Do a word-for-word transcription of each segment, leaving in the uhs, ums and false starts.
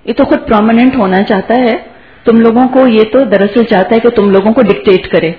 یہ تو خود پرومیننٹ ہونا چاہتا ہے تم لوگوں کو، یہ تو دراصل چاہتا ہے کہ تم لوگوں کو ڈکٹیٹ کرے.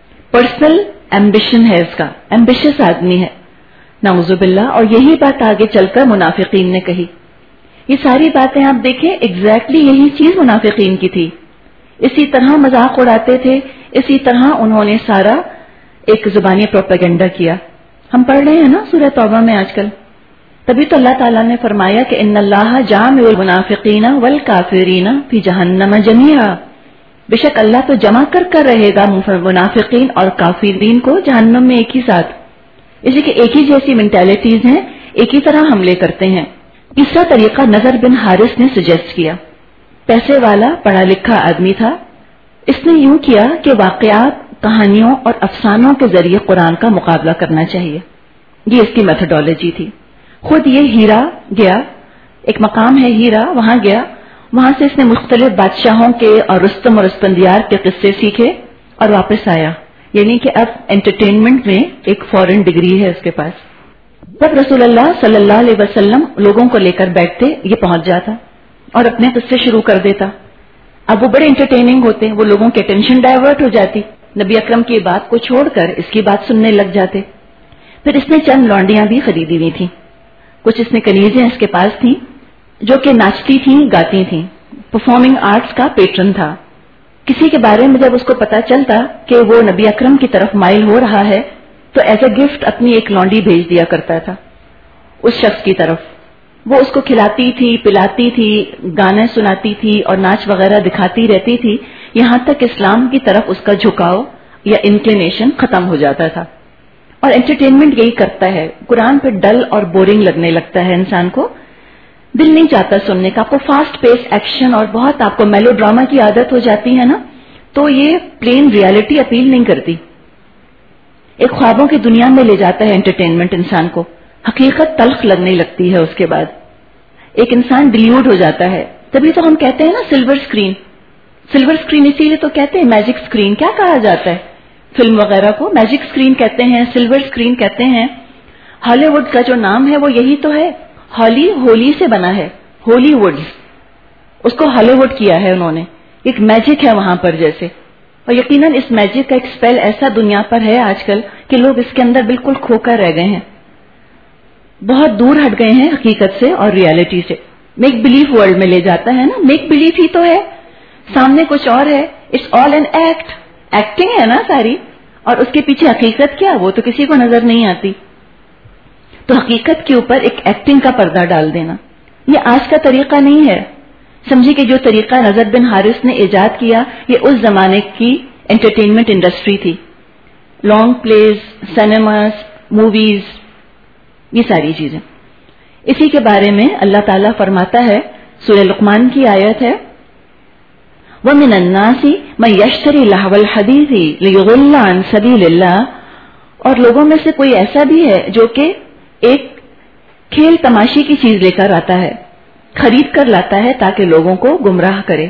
پرسنل ایمبیشن ہے اس کا، ایمبیشس آدمی ہے نعوذ باللہ. اور یہی بات آگے چل کر منافقین نے کہی. یہ ساری باتیں آپ دیکھیں ایگزیکٹلی یہی چیز منافقین کی تھی. اسی طرح مذاق اڑاتے تھے، اسی طرح انہوں نے سارا ایک زبانی پروپیگنڈا کیا. ہم پڑھ رہے ہیں نا سورہ توبہ میں آج کل. تبھی تو اللہ تعالیٰ نے فرمایا کہ ان اللہ جامع المنافقین والکافرین فی جہنم جمیعا، بے شک اللہ تو جمع کر کر رہے گا منافقین اور کافرین کو جہنم میں ایک ہی ساتھ. اسی کہ ایک ہی جیسی مینٹالٹیز ہیں، ایک ہی طرح حملے کرتے ہیں. تیسرا طریقہ نضر بن حارث نے سجیسٹ کیا. پیسے والا پڑھا لکھا آدمی تھا. اس نے یوں کیا کہ واقعات، کہانیوں اور افسانوں کے ذریعے قرآن کا مقابلہ کرنا چاہیے. یہ اس کی میتھڈالوجی تھی. خود یہ ہیرا گیا، ایک مقام ہے ہیرا، وہاں گیا. وہاں سے اس نے مختلف بادشاہوں کے اور رستم اور اسفندیار کے قصے سیکھے اور واپس آیا. یعنی کہ اب انٹرٹینمنٹ میں ایک فورن ڈگری ہے اس کے پاس. جب رسول اللہ صلی اللہ علیہ وسلم لوگوں کو لے کر بیٹھتے، یہ پہنچ جاتا اور اپنے قصے شروع کر دیتا. اب وہ بڑے انٹرٹیننگ ہوتے ہیں، وہ لوگوں کی اٹینشن ڈائیورٹ ہو جاتی. نبی اکرم کی بات کو چھوڑ کر اس کی بات سننے لگ جاتے. پھر اس نے چند لونڈیاں بھی خریدی ہوئی تھیں. کچھ اس نے کنیزیں اس کے پاس تھیں جو کہ ناچتی تھیں، گاتی تھیں. پرفارمنگ آرٹس کا پیٹرن تھا. کسی کے بارے میں جب اس کو پتا چلتا کہ وہ نبی اکرم کی طرف مائل ہو رہا ہے تو ایز اے گفٹ اپنی ایک لونڈی بھیج دیا کرتا تھا اس شخص کی طرف. وہ اس کو کھلاتی تھی، پلاتی تھی، گانے سناتی تھی اور ناچ وغیرہ دکھاتی رہتی تھی، یہاں تک اسلام کی طرف اس کا جھکاؤ یا انکلینیشن ختم ہو جاتا تھا. اور انٹرٹینمنٹ یہی کرتا ہے. قرآن پہ ڈل اور بورنگ لگنے لگتا ہے انسان کو، دل نہیں چاہتا سننے کا. آپ کو فاسٹ پیس ایکشن اور بہت آپ کو میلو ڈراما کی عادت ہو جاتی ہے نا، تو یہ پلین ریالٹی اپیل نہیں کرتی. ایک خوابوں کی دنیا میں لے جاتا ہے انٹرٹینمنٹ انسان کو. حقیقت تلخ لگنے لگتی ہے اس کے بعد. ایک انسان ڈیلیوٹ ہو جاتا ہے. تبھی تو ہم کہتے ہیں نا سلور اسکرین. سلور اسکرین اسی لیے تو کہتے ہیں میجک اسکرین. کیا کہا جاتا ہے فلم وغیرہ کو؟ میجک اسکرین کہتے ہیں، سلور اسکرین کہتے ہیں. ہالی ووڈ کا جو نام ہے وہ یہی تو ہے. ہالی ہولی سے بنا ہے، ہولی ووڈ، اس کو ہالی ووڈ کیا ہے انہوں نے. ایک میجک ہے وہاں پر جیسے. اور یقیناً اس میجک کا ایک اسپیل ایسا دنیا پر ہے آج کل کہ لوگ اس کے اندر بالکل کھو کر رہ گئے ہیں، بہت دور ہٹ گئے ہیں حقیقت سے اور ریالٹی سے. میک بلیف ورلڈ میں لے جاتا ہے نا. میک بلیف ہی تو ہے، سامنے کچھ اور ہے. It's all an act. Acting ہے نا ساری، اور اس کے پیچھے حقیقت کیا وہ تو کسی کو نظر نہیں آتی. تو حقیقت کے اوپر ایک ایکٹنگ کا پردہ ڈال دینا یہ آج کا طریقہ نہیں ہے. سمجھے کہ جو طریقہ نضر بن حارث نے ایجاد کیا یہ اس زمانے کی انٹرٹینمنٹ انڈسٹری تھی. لانگ پلیز، سینماز، موویز، یہ ساری چیزیں. اسی کے بارے میں اللہ تعالیٰ فرماتا ہے، سورہ لقمان کی آیت ہے، وَمِنَ النَّاسِ مَن يَشْتَرِي لَهْوَ الْحَدِيثِ لِيُضِلَّ عَن سَبِيلِ اللَّهِ، اور لوگوں میں سے کوئی ایسا بھی ہے جو کہ ایک کھیل تماشی کی چیز لے کر آتا ہے، خرید کر لاتا ہے تاکہ لوگوں کو گمراہ کرے.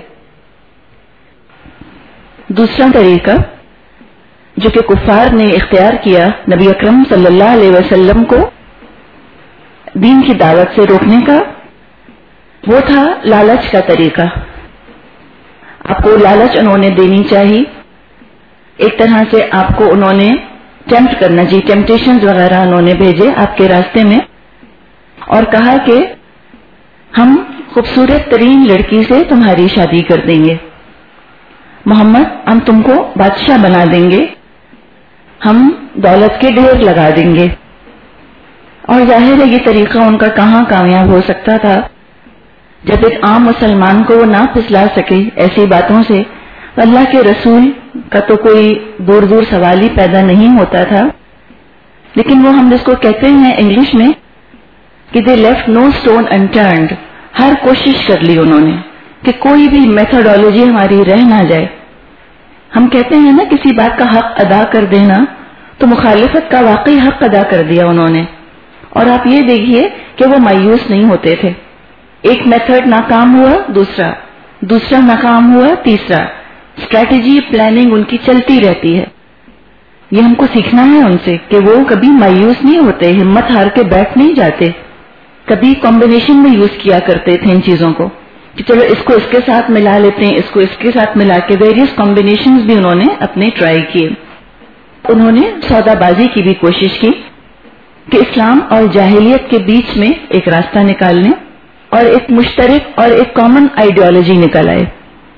دوسرا طریقہ جو کہ کفار نے اختیار کیا نبی اکرم صلی اللہ علیہ وسلم کو دین کی دعوت سے روکنے کا، وہ تھا لالچ کا طریقہ. آپ کو لالچ انہوں نے دینی چاہیے. ایک طرح سے آپ کو انہوں نے ٹیمپٹ کرنا جی ٹیمپٹیشنز وغیرہ انہوں نے بھیجے آپ کے راستے میں اور کہا کہ ہم خوبصورت ترین لڑکی سے تمہاری شادی کر دیں گے، محمد ہم تم کو بادشاہ بنا دیں گے، ہم دولت کے ڈھیر لگا دیں گے. اور ظاہر ہے یہ طریقہ ان کا کہاں کامیاب ہو سکتا تھا جب ایک عام مسلمان کو وہ نہ پھسلا سکے ایسی باتوں سے. اللہ کے رسول کا تو کوئی دور دور سوال ہی پیدا نہیں ہوتا تھا. لیکن وہ ہم جس کو کہتے ہیں انگلش میں کہ دے لیفٹ نو اسٹون انٹرنڈ، ہر کوشش کر لی انہوں نے کہ کوئی بھی میتھڈالوجی ہماری رہ نہ جائے. ہم کہتے ہیں نا کسی بات کا حق ادا کر دینا، تو مخالفت کا واقعی حق ادا کر دیا انہوں نے. اور آپ یہ دیکھیے کہ وہ مایوس نہیں ہوتے تھے. ایک میتھڈ ناکام ہوا، دوسرا دوسرا ناکام ہوا، تیسرا. اسٹریٹجی پلاننگ ان کی چلتی رہتی ہے. یہ ہم کو سیکھنا ہے ان سے کہ وہ کبھی مایوس نہیں ہوتے، ہمت ہار کے بیٹھ نہیں جاتے. کبھی کمبینیشن میں یوز کیا کرتے تھے ان چیزوں کو کہ چلو اس کو اس کے ساتھ ملا لیتے ہیں، اس کو اس کے ساتھ ملا کے ویریس کمبینیشنز بھی انہوں نے اپنے ٹرائی کیے. انہوں نے سودا بازی کی بھی کوشش کی کہ اسلام اور جاہلیت کے بیچ میں ایک راستہ نکالنے اور ایک مشترک اور ایک کامن آئیڈیالوجی نکل آئے.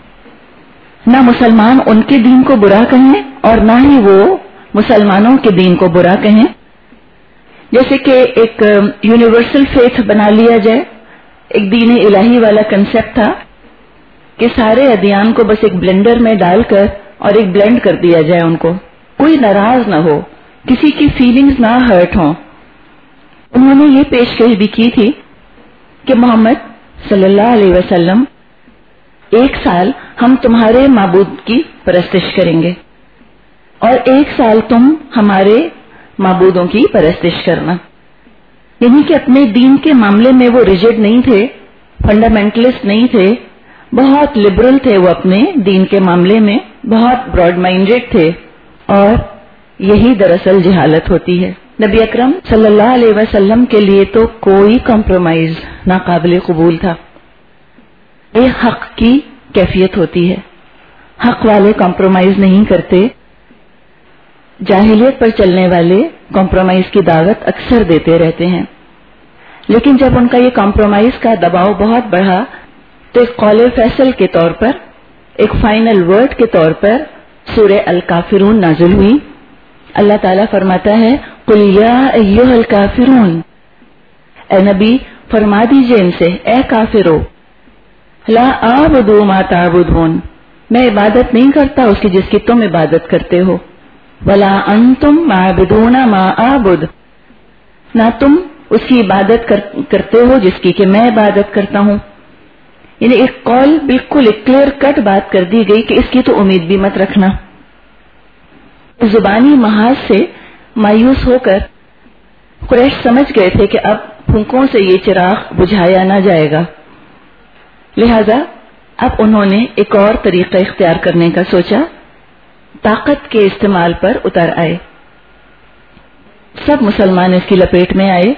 نہ مسلمان ان کے دین کو برا کہیں اور نہ ہی وہ مسلمانوں کے دین کو برا کہیں. جیسے کہ ایک یونیورسل فیتھ بنا لیا جائے، ایک دین الہی والا کنسپٹ تھا کہ سارے ادیان کو بس ایک بلینڈر میں ڈال کر اور ایک بلینڈ کر دیا جائے، ان کو کوئی ناراض نہ ہو، کسی کی فیلنگز نہ ہرٹ ہوں. انہوں نے یہ پیشکش بھی کی تھی کہ محمد صلی اللہ علیہ وسلم ایک سال ہم تمہارے معبود کی پرستش کریں گے اور ایک سال تم ہمارے معبودوں کی پرستش کرنا. یعنی کہ اپنے دین کے معاملے میں وہ ریجڈ نہیں تھے، فنڈامنٹلسٹ نہیں تھے، بہت لبرل تھے وہ اپنے دین کے معاملے میں، بہت براڈ مائنڈیڈ تھے. اور یہی دراصل جہالت ہوتی ہے. نبی اکرم صلی اللہ علیہ وسلم کے لیے تو کوئی کمپرومائز ناقابل قبول تھا. یہ حق کی کیفیت ہوتی ہے، حق والے کمپرومائز نہیں کرتے. جاہلیت پر چلنے والے کمپرومائز کی دعوت اکثر دیتے رہتے ہیں، لیکن جب ان کا یہ کمپرومائز کا دباؤ بہت بڑھا تو ایک قول فیصل کے طور پر، ایک فائنل ورڈ کے طور پر سورہ الکافرون نازل ہوئی. اللہ تعالیٰ فرماتا ہے قل یا ایھا الکافرون، اے نبی فرما دیجئے ان سے اے کافرو، لا اعبد ما تعبدون، میں عبادت نہیں کرتا اس کی جس کی تم عبادت کرتے ہو، ولا انتم عابدون ما اعبد، نہ تم اس کی عبادت کر کرتے ہو جس کی کہ میں عبادت کرتا ہوں. یعنی ایک قول بالکل ایک کلیئر کٹ بات کر دی گئی کہ اس کی تو امید بھی مت رکھنا. زبانی محاذ سے مایوس ہو کر قریش سمجھ گئے تھے کہ اب پھونکوں سے یہ چراغ بجھایا نہ جائے گا، لہذا اب انہوں نے ایک اور طریقہ اختیار کرنے کا سوچا، طاقت کے استعمال پر اتر آئے. سب مسلمان اس کی لپیٹ میں آئے.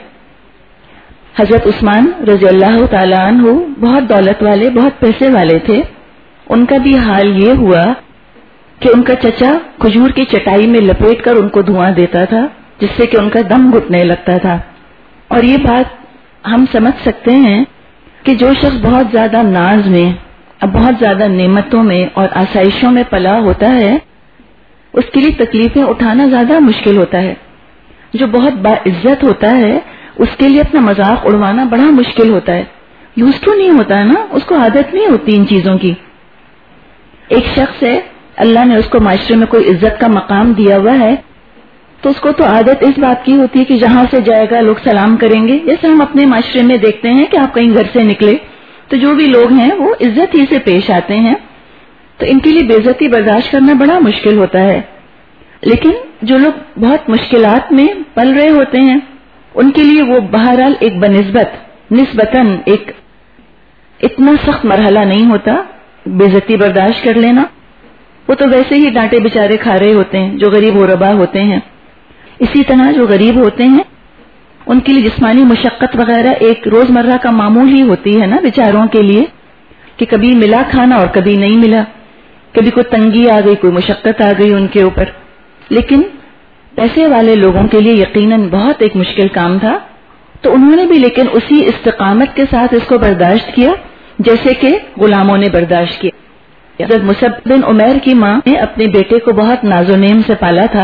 حضرت عثمان رضی اللہ تعالیٰ عنہ بہت دولت والے، بہت پیسے والے تھے. ان کا بھی حال یہ ہوا کہ ان کا چچا کھجور کی چٹائی میں لپیٹ کر ان کو دھواں دیتا تھا جس سے کہ ان کا دم گھٹنے لگتا تھا. اور یہ بات ہم سمجھ سکتے ہیں کہ جو شخص بہت زیادہ ناز میں، اب بہت زیادہ نعمتوں میں اور آسائشوں میں پلا ہوتا ہے، اس کے لیے تکلیفیں اٹھانا زیادہ مشکل ہوتا ہے. جو بہت باعزت ہوتا ہے اس کے لیے اپنا مذاق اڑوانا بڑا مشکل ہوتا ہے. یوز ٹو نہیں ہوتا ہے نا، اس کو عادت نہیں ہوتی ان چیزوں کی. ایک شخص ہے، اللہ نے اس کو معاشرے میں کوئی عزت کا مقام دیا ہوا ہے، تو اس کو تو عادت اس بات کی ہوتی ہے کہ جہاں سے جائے گا لوگ سلام کریں گے. جیسے ہم اپنے معاشرے میں دیکھتے ہیں کہ آپ کہیں گھر سے نکلے تو جو بھی لوگ ہیں وہ عزت ہی سے پیش آتے ہیں، تو ان کے لیے بے عزتی برداشت کرنا بڑا مشکل ہوتا ہے. لیکن جو لوگ بہت مشکلات میں پل رہے ہوتے ہیں ان کے لیے وہ بہرحال ایک بنسبت نسبتاً ایک اتنا سخت مرحلہ نہیں ہوتا بے عزتی برداشت کر لینا. وہ تو ویسے ہی ڈانٹے بےچارے کھا رہے ہوتے ہیں جو غریب غربا ہوتے ہیں. اسی طرح جو غریب ہوتے ہیں ان کے لیے جسمانی مشقت وغیرہ ایک روزمرہ کا معمول ہی ہوتی ہے نا بیچاروں کے لیے، کہ کبھی ملا کھانا اور کبھی نہیں ملا، کبھی کوئی تنگی آ گئی، کوئی مشقت آ گئی ان کے اوپر. لیکن پیسے والے لوگوں کے لیے یقیناً بہت ایک مشکل کام تھا، تو انہوں نے بھی لیکن اسی استقامت کے ساتھ اس کو برداشت کیا جیسے کہ غلاموں نے برداشت کیا. حضرت مصعب بن عمیر کی ماں نے اپنے بیٹے کو بہت ناز و نیم سے پالا تھا.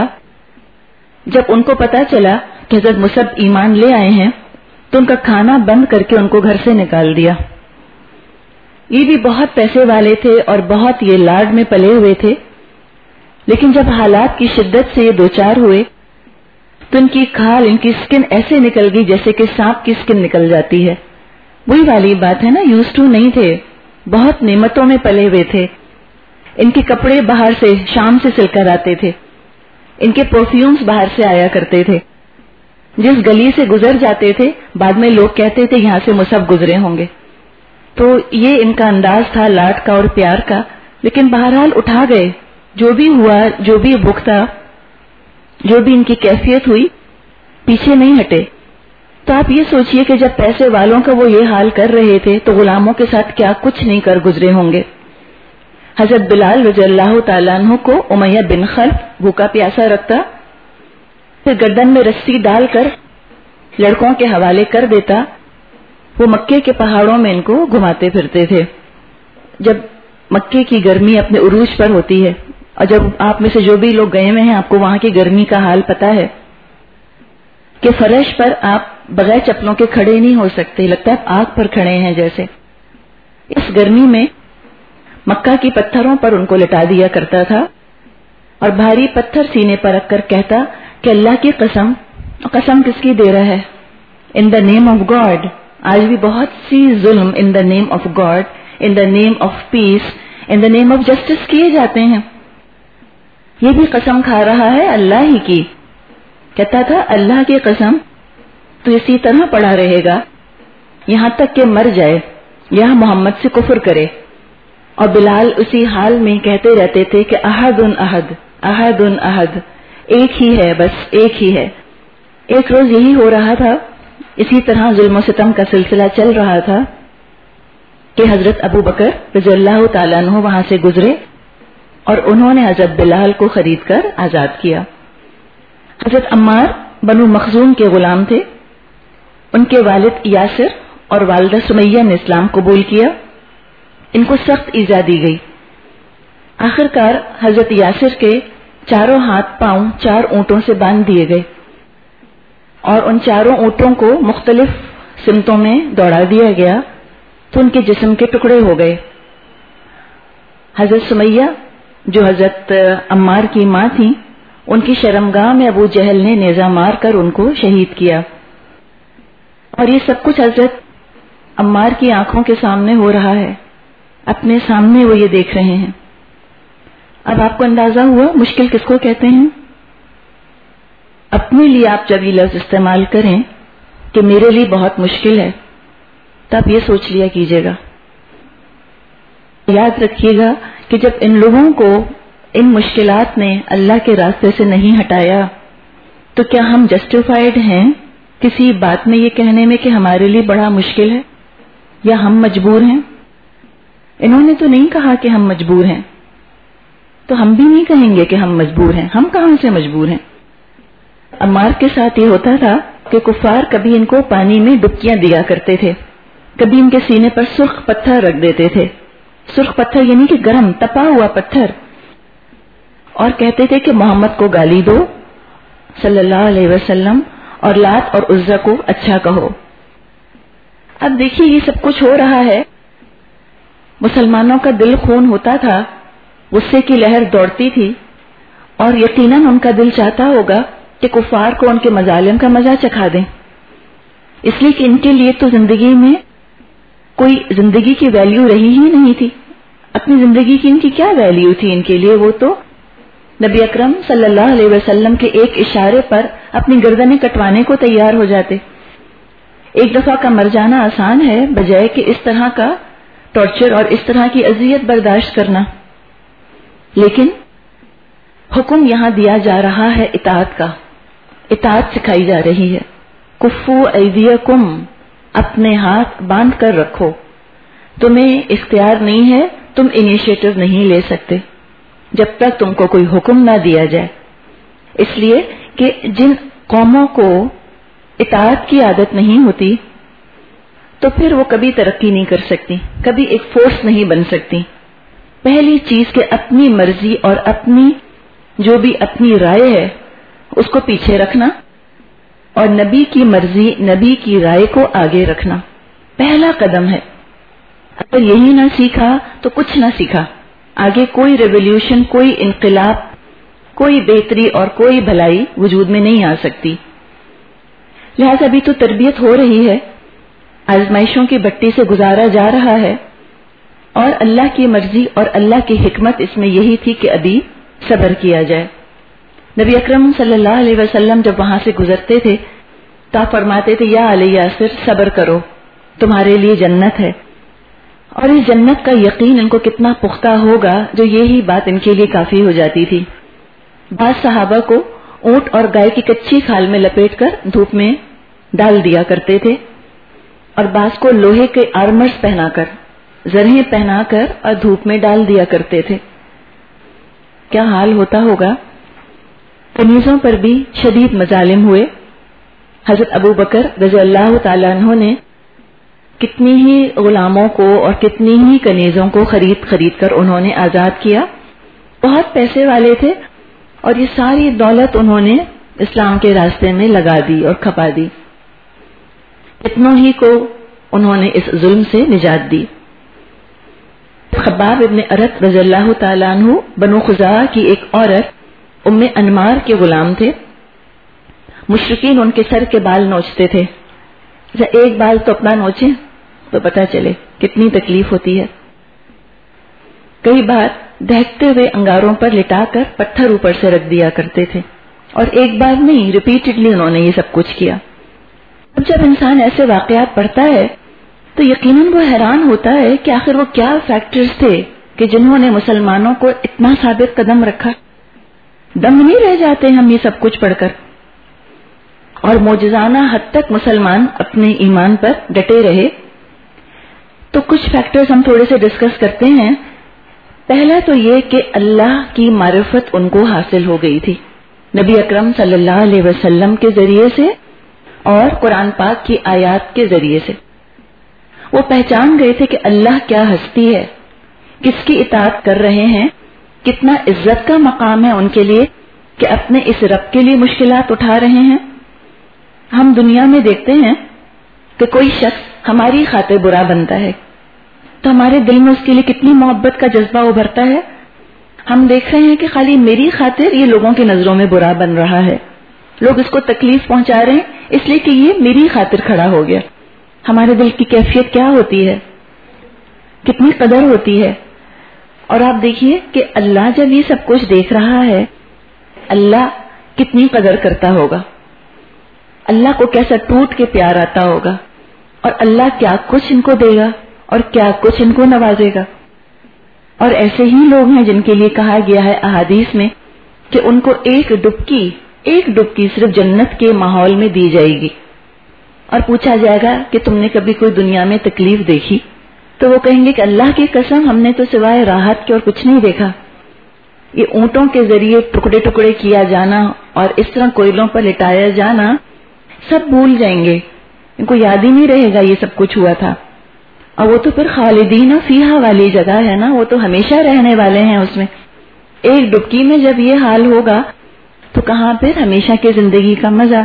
جب ان کو پتا چلا کہ حضرت مصعب ایمان لے آئے ہیں تو ان کا کھانا بند کر کے ان کو گھر سے نکال دیا. یہ بھی بہت پیسے والے تھے اور بہت یہ لاڈ میں پلے ہوئے تھے، لیکن جب حالات کی شدت سے یہ دوچار ہوئے تو ان کی کھال، ان کی سکن ایسے نکل گئی جیسے کہ سانپ کی سکن نکل جاتی ہے. وہی والی بات ہے نا، یوز ٹو نہیں تھے، بہت نعمتوں میں پلے ہوئے تھے. ان کے کپڑے باہر سے شام سے سل کر آتے تھے، ان کے پرفیومز باہر سے آیا کرتے تھے. جس گلی سے گزر جاتے تھے بعد میں لوگ کہتے تھے یہاں سے مصعب گزرے ہوں گے. تو یہ ان کا انداز تھا لاڈ کا اور پیار کا. لیکن بہرحال اٹھا گئے، جو بھی ہوا، جو بھی بھوک تھا، جو بھی ان کی کیفیت ہوئی، پیچھے نہیں ہٹے. تو آپ یہ سوچئے کہ جب پیسے والوں کا وہ یہ حال کر رہے تھے تو غلاموں کے ساتھ کیا کچھ نہیں کر گزرے ہوں گے. حضرت بلال رضی اللہ تعالیٰ عنہ کو امیہ بن خلف بھوکا پیاسا رکھتا، پھر گردن میں رسی ڈال کر لڑکوں کے حوالے کر دیتا. وہ مکے کے پہاڑوں میں ان کو گھماتے پھرتے تھے. جب مکے کی گرمی اپنے عروج پر ہوتی ہے، اور جب آپ میں سے جو بھی لوگ گئے ہوئے ہیں آپ کو وہاں کی گرمی کا حال پتا ہے کہ فرش پر آپ بغیر چپلوں کے کھڑے نہیں ہو سکتے، لگتا ہے آگ پر کھڑے ہیں جیسے. اس گرمی میں مکہ کی پتھروں پر ان کو لٹا دیا کرتا تھا اور بھاری پتھر سینے پر رکھ کر کہتا کہ اللہ کی قسم. قسم کس کی دے رہا ہے؟ In the name of God. آج بھی بہت سی ظلم in the name of God, in the name of peace, in the name of justice کیے جاتے ہیں. یہ بھی قسم کھا رہا ہے اللہ ہی کی. کہتا تھا اللہ کی قسم تو اسی طرح پڑا رہے گا یہاں تک کہ مر جائے یا محمد سے کفر کرے. اور بلال اسی حال میں کہتے رہتے تھے کہ احد احد احد احد، ایک ہی ہے، بس ایک ہی ہے. ایک روز یہی ہو رہا تھا، اسی طرح ظلم و ستم کا سلسلہ چل رہا تھا کہ حضرت ابو بکر رضی اللہ تعالیٰ عنہ وہاں سے گزرے اور انہوں نے حضرت بلال کو خرید کر آزاد کیا. حضرت عمار بنو مخزوم کے غلام تھے. ان کے والد یاسر اور والدہ سمیہ نے اسلام قبول کیا. ان کو سخت ایذا دی گئی. آخر کار حضرت یاسر کے چاروں ہاتھ پاؤں چار اونٹوں سے باندھ دیے گئے اور ان چاروں اونٹوں کو مختلف سمتوں میں دوڑا دیا گیا تو ان کے جسم کے ٹکڑے ہو گئے. حضرت سمیہ جو حضرت عمار کی ماں تھیں، ان کی شرمگاہ میں ابو جہل نے نیزہ مار کر ان کو شہید کیا. اور یہ سب کچھ حضرت عمار کی آنکھوں کے سامنے ہو رہا ہے، اپنے سامنے وہ یہ دیکھ رہے ہیں. اب آپ کو اندازہ ہوا مشکل کس کو کہتے ہیں؟ اپنے لیے آپ جب یہ لفظ استعمال کریں کہ میرے لیے بہت مشکل ہے تب یہ سوچ لیا کیجیے گا. یاد رکھیے گا کہ جب ان لوگوں کو ان مشکلات نے اللہ کے راستے سے نہیں ہٹایا تو کیا ہم جسٹیفائیڈ ہیں کسی بات میں یہ کہنے میں کہ ہمارے لیے بڑا مشکل ہے یا ہم مجبور ہیں؟ انہوں نے تو نہیں کہا کہ ہم مجبور ہیں، تو ہم بھی نہیں کہیں گے کہ ہم مجبور ہیں. ہم کہاں سے مجبور ہیں؟ عمار کے ساتھ یہ ہوتا تھا کہ کفار کبھی ان کو پانی میں ڈبکیاں دیا کرتے تھے، کبھی ان کے سینے پر سرخ پتھر رکھ دیتے تھے. سرخ پتھر یعنی کہ گرم تپا ہوا پتھر، اور کہتے تھے کہ محمد کو گالی دو صلی اللہ علیہ وسلم اور لات اور عزا کو اچھا کہو. اب دیکھیے یہ سب کچھ ہو رہا ہے، مسلمانوں کا دل خون ہوتا تھا، غصے کی لہر دوڑتی تھی، اور یقیناً ان کا دل چاہتا ہوگا کہ کفار کو ان کے مظالم کا مزہ چکھا دیں، اس لیے کہ ان کے لیے تو زندگی میں کوئی زندگی کی ویلیو رہی ہی نہیں تھی. اپنی زندگی کی ان کی کیا ویلیو تھی؟ ان کے لیے وہ تو نبی اکرم صلی اللہ علیہ وسلم کے ایک اشارے پر اپنی گردنیں کٹوانے کو تیار ہو جاتے. ایک دفعہ کا مر جانا آسان ہے بجائے کہ اس طرح کا ٹارچر اور اس طرح کی اذیت برداشت کرنا. لیکن حکم یہاں دیا جا رہا ہے اطاعت کا، اطاعت سکھائی جا رہی ہے. کفو ایدیکم، اپنے ہاتھ باندھ کر رکھو. تمہیں اختیار نہیں ہے، تم انیشیٹو نہیں لے سکتے جب تک تم کو کوئی حکم نہ دیا جائے. اس لیے کہ جن قوموں کو اطاعت کی عادت نہیں ہوتی تو پھر وہ کبھی ترقی نہیں کر سکتی، کبھی ایک فورس نہیں بن سکتی. پہلی چیز کہ اپنی مرضی اور اپنی جو بھی اپنی رائے ہے اس کو پیچھے رکھنا اور نبی کی مرضی نبی کی رائے کو آگے رکھنا پہلا قدم ہے. اگر یہی نہ سیکھا تو کچھ نہ سیکھا. آگے کوئی ریولیوشن، کوئی انقلاب، کوئی بہتری اور کوئی بھلائی وجود میں نہیں آ سکتی. لہذا ابھی تو تربیت ہو رہی ہے، آزمائشوں کی بٹی سے گزارا جا رہا ہے، اور اللہ کی مرضی اور اللہ کی حکمت اس میں یہی تھی کہ ابھی صبر کیا جائے. نبی اکرم صلی اللہ علیہ وسلم جب وہاں سے گزرتے تھے تو آپ فرماتے تھے یا علی یاسر صبر کرو، تمہارے لیے جنت ہے. اور اس جنت کا یقین ان کو کتنا پختہ ہوگا جو یہی بات ان کے لیے کافی ہو جاتی تھی. بعض صحابہ کو اونٹ اور گائے کی کچی کھال میں لپیٹ کر دھوپ میں ڈال دیا کرتے تھے اور بعض کو لوہے کے آرمرز پہنا کر، زرہیں پہنا کر اور دھوپ میں ڈال دیا کرتے تھے. کیا حال ہوتا ہوگا. کنیزوں پر بھی شدید مظالم ہوئے. حضرت ابو بکر رضی اللہ تعالیٰ عنہ نے کتنی ہی غلاموں کو اور کتنی ہی کنیزوں کو خرید خرید کر انہوں نے آزاد کیا. بہت پیسے والے تھے اور یہ ساری دولت انہوں نے اسلام کے راستے میں لگا دی اور کھپا دی. کتنوں ہی کو انہوں نے اس ظلم سے نجات دی. خباب ابن ارت رضی اللہ تعالیٰ عنہ بنو خزاعہ کی ایک عورت ام انمار کے غلام تھے. مشرکین ان کے سر کے بال نوچتے تھے. ایک بال تو اپنا نوچیں تو پتہ چلے کتنی تکلیف ہوتی ہے. کئی بار دہکتے ہوئے انگاروں پر لٹا کر پتھر اوپر سے رکھ دیا کرتے تھے اور ایک بار نہیں ریپیٹڈلی انہوں نے یہ سب کچھ کیا. اب جب انسان ایسے واقعات پڑھتا ہے تو یقیناً وہ حیران ہوتا ہے کہ آخر وہ کیا فیکٹرز تھے کہ جنہوں نے مسلمانوں کو اتنا ثابت قدم رکھا. دم نہیں رہ جاتے ہم یہ سب کچھ پڑھ کر. اور معجزانہ حد تک مسلمان اپنے ایمان پر ڈٹے رہے. تو کچھ فیکٹرز ہم تھوڑے سے ڈسکس کرتے ہیں. پہلا تو یہ کہ اللہ کی معرفت ان کو حاصل ہو گئی تھی نبی اکرم صلی اللہ علیہ وسلم کے ذریعے سے اور قرآن پاک کی آیات کے ذریعے سے. وہ پہچان گئے تھے کہ اللہ کیا ہستی ہے، کس کی اطاعت کر رہے ہیں، کتنا عزت کا مقام ہے ان کے لیے کہ اپنے اس رب کے لیے مشکلات اٹھا رہے ہیں. ہم دنیا میں دیکھتے ہیں کہ کوئی شخص ہماری خاطر برا بنتا ہے تو ہمارے دل میں اس کے لیے کتنی محبت کا جذبہ ابھرتا ہے. ہم دیکھ رہے ہیں کہ خالی میری خاطر یہ لوگوں کی نظروں میں برا بن رہا ہے، لوگ اس کو تکلیف پہنچا رہے ہیں اس لیے کہ یہ میری خاطر کھڑا ہو گیا. ہمارے دل کی کیفیت کیا ہوتی ہے، کتنی قدر ہوتی ہے. اور آپ دیکھیے کہ اللہ جب یہ سب کچھ دیکھ رہا ہے، اللہ کتنی قدر کرتا ہوگا، اللہ کو کیسا ٹوٹ کے پیار آتا ہوگا، اور اللہ کیا کچھ ان کو دے گا اور کیا کچھ ان کو نوازے گا. اور ایسے ہی لوگ ہیں جن کے لیے کہا گیا ہے احادیث میں کہ ان کو ایک ڈبکی ایک ڈبکی صرف جنت کے ماحول میں دی جائے گی اور پوچھا جائے گا کہ تم نے کبھی کوئی دنیا میں تکلیف دیکھی؟ تو وہ کہیں گے کہ اللہ کی قسم ہم نے تو سوائے راحت کے اور کچھ نہیں دیکھا. یہ اونٹوں کے ذریعے ٹکڑے ٹکڑے کیا جانا اور اس طرح کوئلوں پر لٹایا جانا سب بھول جائیں گے، ان کو یاد ہی نہیں رہے گا یہ سب کچھ ہوا تھا. اور وہ تو پھر خالدین فیہا والی جگہ ہے نا، وہ تو ہمیشہ رہنے والے ہیں اس میں. ایک ڈبکی میں جب یہ حال ہوگا تو کہاں پھر ہمیشہ کی زندگی کا مزہ.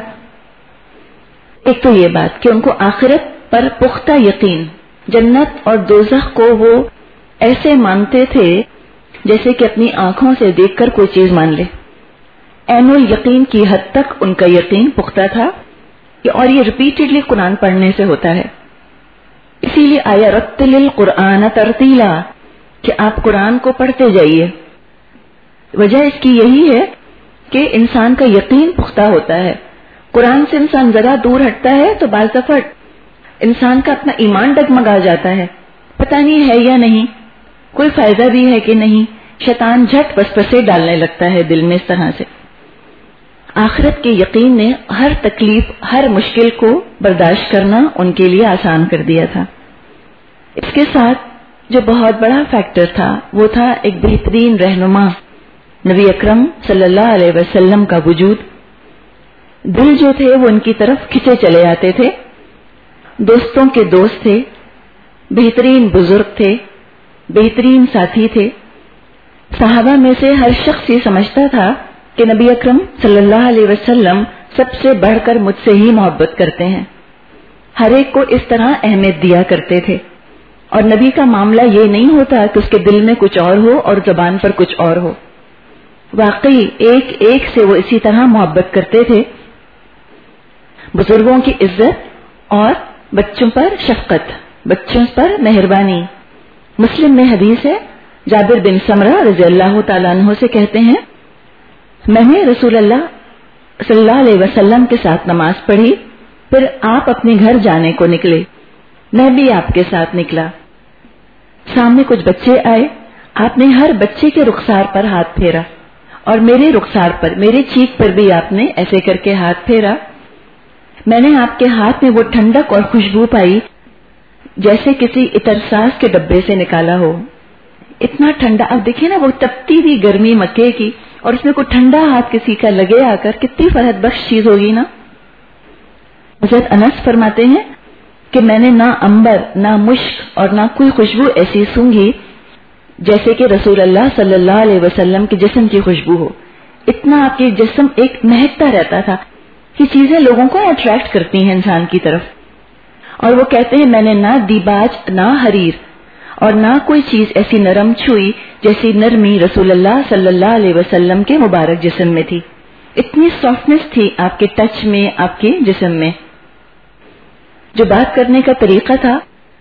ایک تو یہ بات کہ ان کو آخرت پر پختہ یقین، جنت اور دوزخ کو وہ ایسے مانتے تھے جیسے کہ اپنی آنکھوں سے دیکھ کر کوئی چیز مان لے. عین الیقین کی حد تک ان کا یقین پختہ تھا. اور یہ ریپیٹڈلی قرآن پڑھنے سے ہوتا ہے. اسی لیے آیا رتل القرآن ترتیلا کہ آپ قرآن کو پڑھتے جائیے. وجہ اس کی یہی ہے کہ انسان کا یقین پختہ ہوتا ہے. قرآن سے انسان ذرا دور ہٹتا ہے تو بعض دفعہ انسان کا اپنا ایمان ڈگمگا جاتا ہے، پتہ نہیں ہے یا نہیں، کوئی فائدہ بھی ہے کہ نہیں. شیطان جھٹ وسوسے ڈالنے لگتا ہے دل میں اس طرح سے. آخرت کے یقین نے ہر تکلیف، ہر مشکل کو برداشت کرنا ان کے لیے آسان کر دیا تھا. اس کے ساتھ جو بہت بڑا فیکٹر تھا وہ تھا ایک بہترین رہنما نبی اکرم صلی اللہ علیہ وسلم کا وجود. دل جو تھے وہ ان کی طرف کھینچے چلے آتے تھے. دوستوں کے دوست تھے، بہترین بزرگ تھے، بہترین ساتھی تھے. صحابہ میں سے ہر شخص یہ سمجھتا تھا کہ نبی اکرم صلی اللہ علیہ وسلم سب سے بڑھ کر مجھ سے ہی محبت کرتے ہیں. ہر ایک کو اس طرح اہمیت دیا کرتے تھے. اور نبی کا معاملہ یہ نہیں ہوتا کہ اس کے دل میں کچھ اور ہو اور زبان پر کچھ اور ہو. واقعی ایک ایک سے وہ اسی طرح محبت کرتے تھے. بزرگوں کی عزت اور بچوں پر شفقت، بچوں پر مہربانی. مسلم میں حدیث ہے، جابر بن سمرہ رضی اللہ تعالیٰ عنہ سے کہتے ہیں میں نے رسول اللہ صلی اللہ علیہ وسلم کے ساتھ نماز پڑھی، پھر آپ اپنے گھر جانے کو نکلے، میں بھی آپ کے ساتھ نکلا. سامنے کچھ بچے آئے، آپ نے ہر بچے کے رخسار پر ہاتھ پھیرا اور میرے رخسار پر، میرے چیک پر بھی آپ نے ایسے کر کے ہاتھ پھیرا. میں نے آپ کے ہاتھ میں وہ ٹھنڈک اور خوشبو پائی جیسے کسی عطرساز کے ڈبے سے نکالا ہو. اتنا ٹھنڈا. اب دیکھیے نا وہ تپتی ہوئی گرمی مکے کی اور اس میں کوئی ٹھنڈا ہاتھ کسی کا لگے آ کر کتنی فرحت بخش چیز ہوگی نا. حضرت انس فرماتے ہیں کہ میں نے نہ انبر نہ مشک اور نہ کوئی خوشبو ایسی سونگھی جیسے کہ رسول اللہ صلی اللہ علیہ وسلم کے جسم کی خوشبو ہو. اتنا آپ کے جسم ایک مہکتا رہتا تھا کہ چیزیں لوگوں کو اٹریکٹ کرتی ہیں انسان کی طرف. اور وہ کہتے ہیں میں نے نہ دیباج نہ حریر اور نہ کوئی چیز ایسی نرم چھوئی جیسی نرمی رسول اللہ صلی اللہ علیہ وسلم کے مبارک جسم میں تھی. اتنی سافٹنس تھی آپ کے ٹچ میں, آپ کے جسم میں. جو بات کرنے کا طریقہ تھا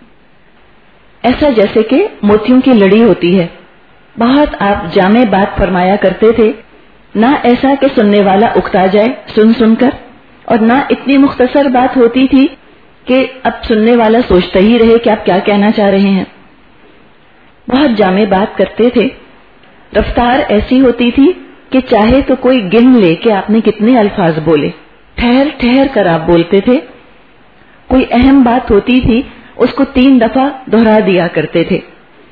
ایسا جیسے کہ موتیوں کی لڑی ہوتی ہے. بہت آپ جامع بات فرمایا کرتے تھے, نہ ایسا کہ سننے والا اکتا جائے سن سن کر, اور نہ اتنی مختصر بات ہوتی تھی کہ اب سننے والا سوچتا ہی رہے کہ آپ کیا کہنا چاہ رہے ہیں. بہت جامع بات کرتے تھے. رفتار ایسی ہوتی تھی کہ چاہے تو کوئی گن لے کہ آپ نے کتنے الفاظ بولے, ٹھہر ٹھہر کر آپ بولتے تھے. کوئی اہم بات ہوتی تھی اس کو تین دفعہ دہرا دیا کرتے تھے.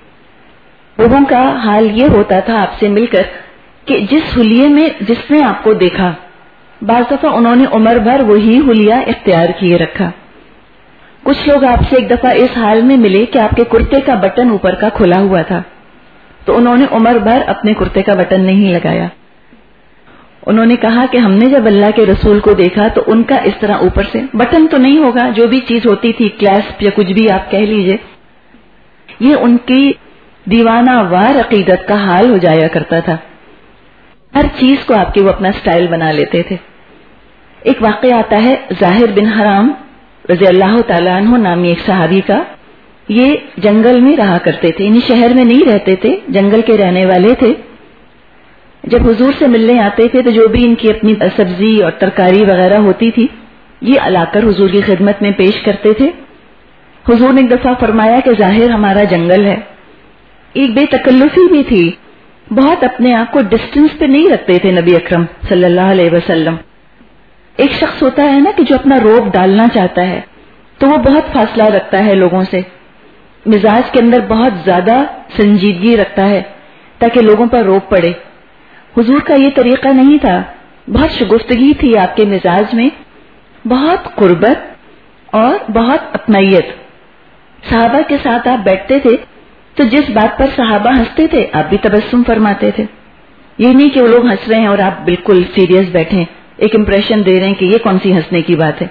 لوگوں کا حال یہ ہوتا تھا آپ سے مل کر کہ جس حلیے میں جس نے آپ کو دیکھا بعض دفعہ انہوں نے عمر بھر وہی حلیہ اختیار کیے رکھا. کچھ لوگ آپ سے ایک دفعہ اس حال میں ملے کہ آپ کے کرتے کا بٹن اوپر کا کھلا ہوا تھا, تو انہوں نے عمر بھر اپنے کرتے کا بٹن نہیں لگایا. انہوں نے کہا کہ ہم نے جب اللہ کے رسول کو دیکھا تو ان کا اس طرح اوپر سے بٹن تو نہیں ہوگا, جو بھی چیز ہوتی تھی کلیسپ یا کچھ بھی آپ کہہ لیجئے, یہ ان کی دیوانہ وار عقیدت کا حال ہو جایا کرتا تھا. ہر چیز کو آپ کے وہ اپنا سٹائل بنا لیتے تھے. ایک واقعہ آتا ہے ظاہر بن حرام رضی اللہ تعالیٰ عنہ نامی ایک صحابی کا. یہ جنگل میں رہا کرتے تھے, یعنی شہر میں نہیں رہتے تھے, جنگل کے رہنے والے تھے. جب حضور سے ملنے آتے تھے تو جو بھی ان کی اپنی سبزی اور ترکاری وغیرہ ہوتی تھی یہ لا کر حضور کی خدمت میں پیش کرتے تھے. حضور نے ایک دفعہ فرمایا کہ ظاہر ہمارا جنگل ہے. ایک بے تکلفی بھی تھی, بہت اپنے آپ کو ڈسٹنس پہ نہیں رکھتے تھے نبی اکرم صلی اللہ علیہ وسلم. ایک شخص ہوتا ہے نا کہ جو اپنا روب ڈالنا چاہتا ہے تو وہ بہت فاصلہ رکھتا ہے لوگوں سے, مزاج کے اندر بہت زیادہ سنجیدگی رکھتا ہے تاکہ لوگوں پر روب پڑے. حضور کا یہ طریقہ نہیں تھا, بہت شگفتگی تھی آپ کے مزاج میں, بہت قربت اور بہت اپنائیت. صحابہ کے ساتھ آپ بیٹھتے تھے تو جس بات پر صحابہ ہنستے تھے آپ بھی تبسم فرماتے تھے. یہ نہیں کہ وہ لوگ ہنس رہے ہیں اور آپ بالکل سیریس بیٹھے ایک امپریشن دے رہے ہیں کہ یہ کون سی ہنسنے کی بات ہے.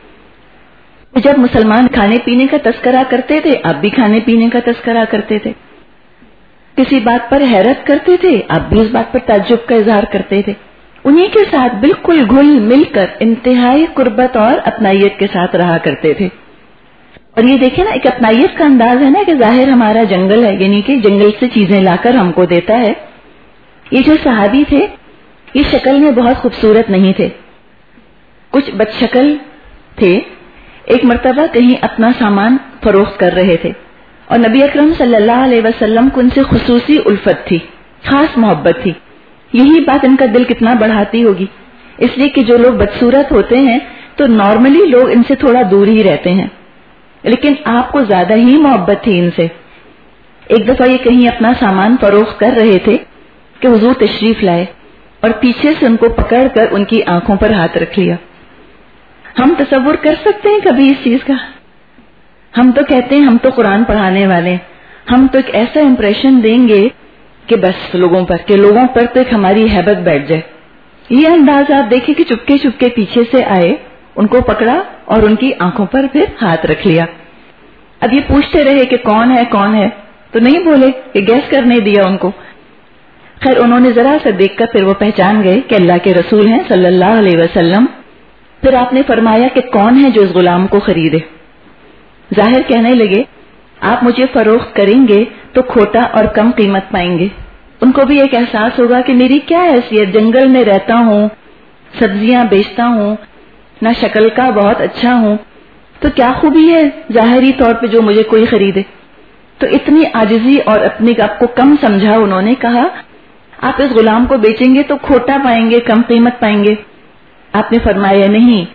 جب مسلمان کھانے پینے کا تذکرہ کرتے تھے آپ بھی کھانے پینے کا تذکرہ کرتے تھے. کسی بات پر حیرت کرتے تھے آپ بھی اس بات پر تعجب کا اظہار کرتے تھے. انہی کے ساتھ بالکل گھل مل کر انتہائی قربت اور اپنائیت کے ساتھ رہا کرتے تھے. اور یہ دیکھیں نا ایک اپنائیت کا انداز ہے نا کہ ظاہر ہمارا جنگل ہے, یعنی کہ جنگل سے چیزیں لا کر ہم کو دیتا ہے. یہ جو صحابی تھے یہ شکل میں بہت خوبصورت نہیں تھے, کچھ بد شکل تھے. ایک مرتبہ کہیں اپنا سامان فروخت کر رہے تھے اور نبی اکرم صلی اللہ علیہ وسلم کو ان سے خصوصی الفت تھی, خاص محبت تھی. یہی بات ان کا دل کتنا بڑھاتی ہوگی, اس لیے کہ جو لوگ بدصورت ہوتے ہیں تو نارملی لوگ ان سے تھوڑا دور ہی رہتے ہیں, لیکن آپ کو زیادہ ہی محبت تھی ان سے. ایک دفعہ یہ کہیں اپنا سامان فروخت کر رہے تھے کہ حضور تشریف لائے اور پیچھے سے ان کو پکڑ کر ان کی آنکھوں پر ہاتھ رکھ لیا. ہم تصور کر سکتے ہیں کبھی اس چیز کا؟ ہم تو کہتے ہیں ہم تو قرآن پڑھانے والے, ہم تو ایک ایسا امپریشن دیں گے کہ بس لوگوں پر کہ لوگوں پر تو ایک ہماری ہیبت بیٹھ جائے. یہ انداز آپ دیکھیں کہ چپکے چپکے پیچھے سے آئے, ان کو پکڑا اور ان کی آنکھوں پر پھر ہاتھ رکھ لیا. اب یہ پوچھتے رہے کہ کون ہے کون ہے, تو نہیں بولے کہ گیس کرنے دیا ان کو. خیر انہوں نے ذرا سا دیکھ کر پھر وہ پہچان گئے کہ اللہ کے رسول ہیں صلی اللہ علیہ وسلم. پھر آپ نے فرمایا کہ کون ہے جو اس غلام کو خریدے. ظاہر کہنے لگے آپ مجھے فروخت کریں گے تو کھوٹا اور کم قیمت پائیں گے. ان کو بھی ایک احساس ہوگا کہ میری کیا حیثیت, جنگل میں رہتا ہوں, سبزیاں بیچتا ہوں, نہ شکل کا بہت اچھا ہوں, تو کیا خوبی ہے ظاہری طور پہ جو مجھے کوئی خریدے. تو اتنی عاجزی اور اپنے آپ کو کم سمجھا انہوں نے کہا آپ اس غلام کو بیچیں گے تو کھوٹا پائیں گے, کم قیمت پائیں گے. آپ نے فرمایا نہیں,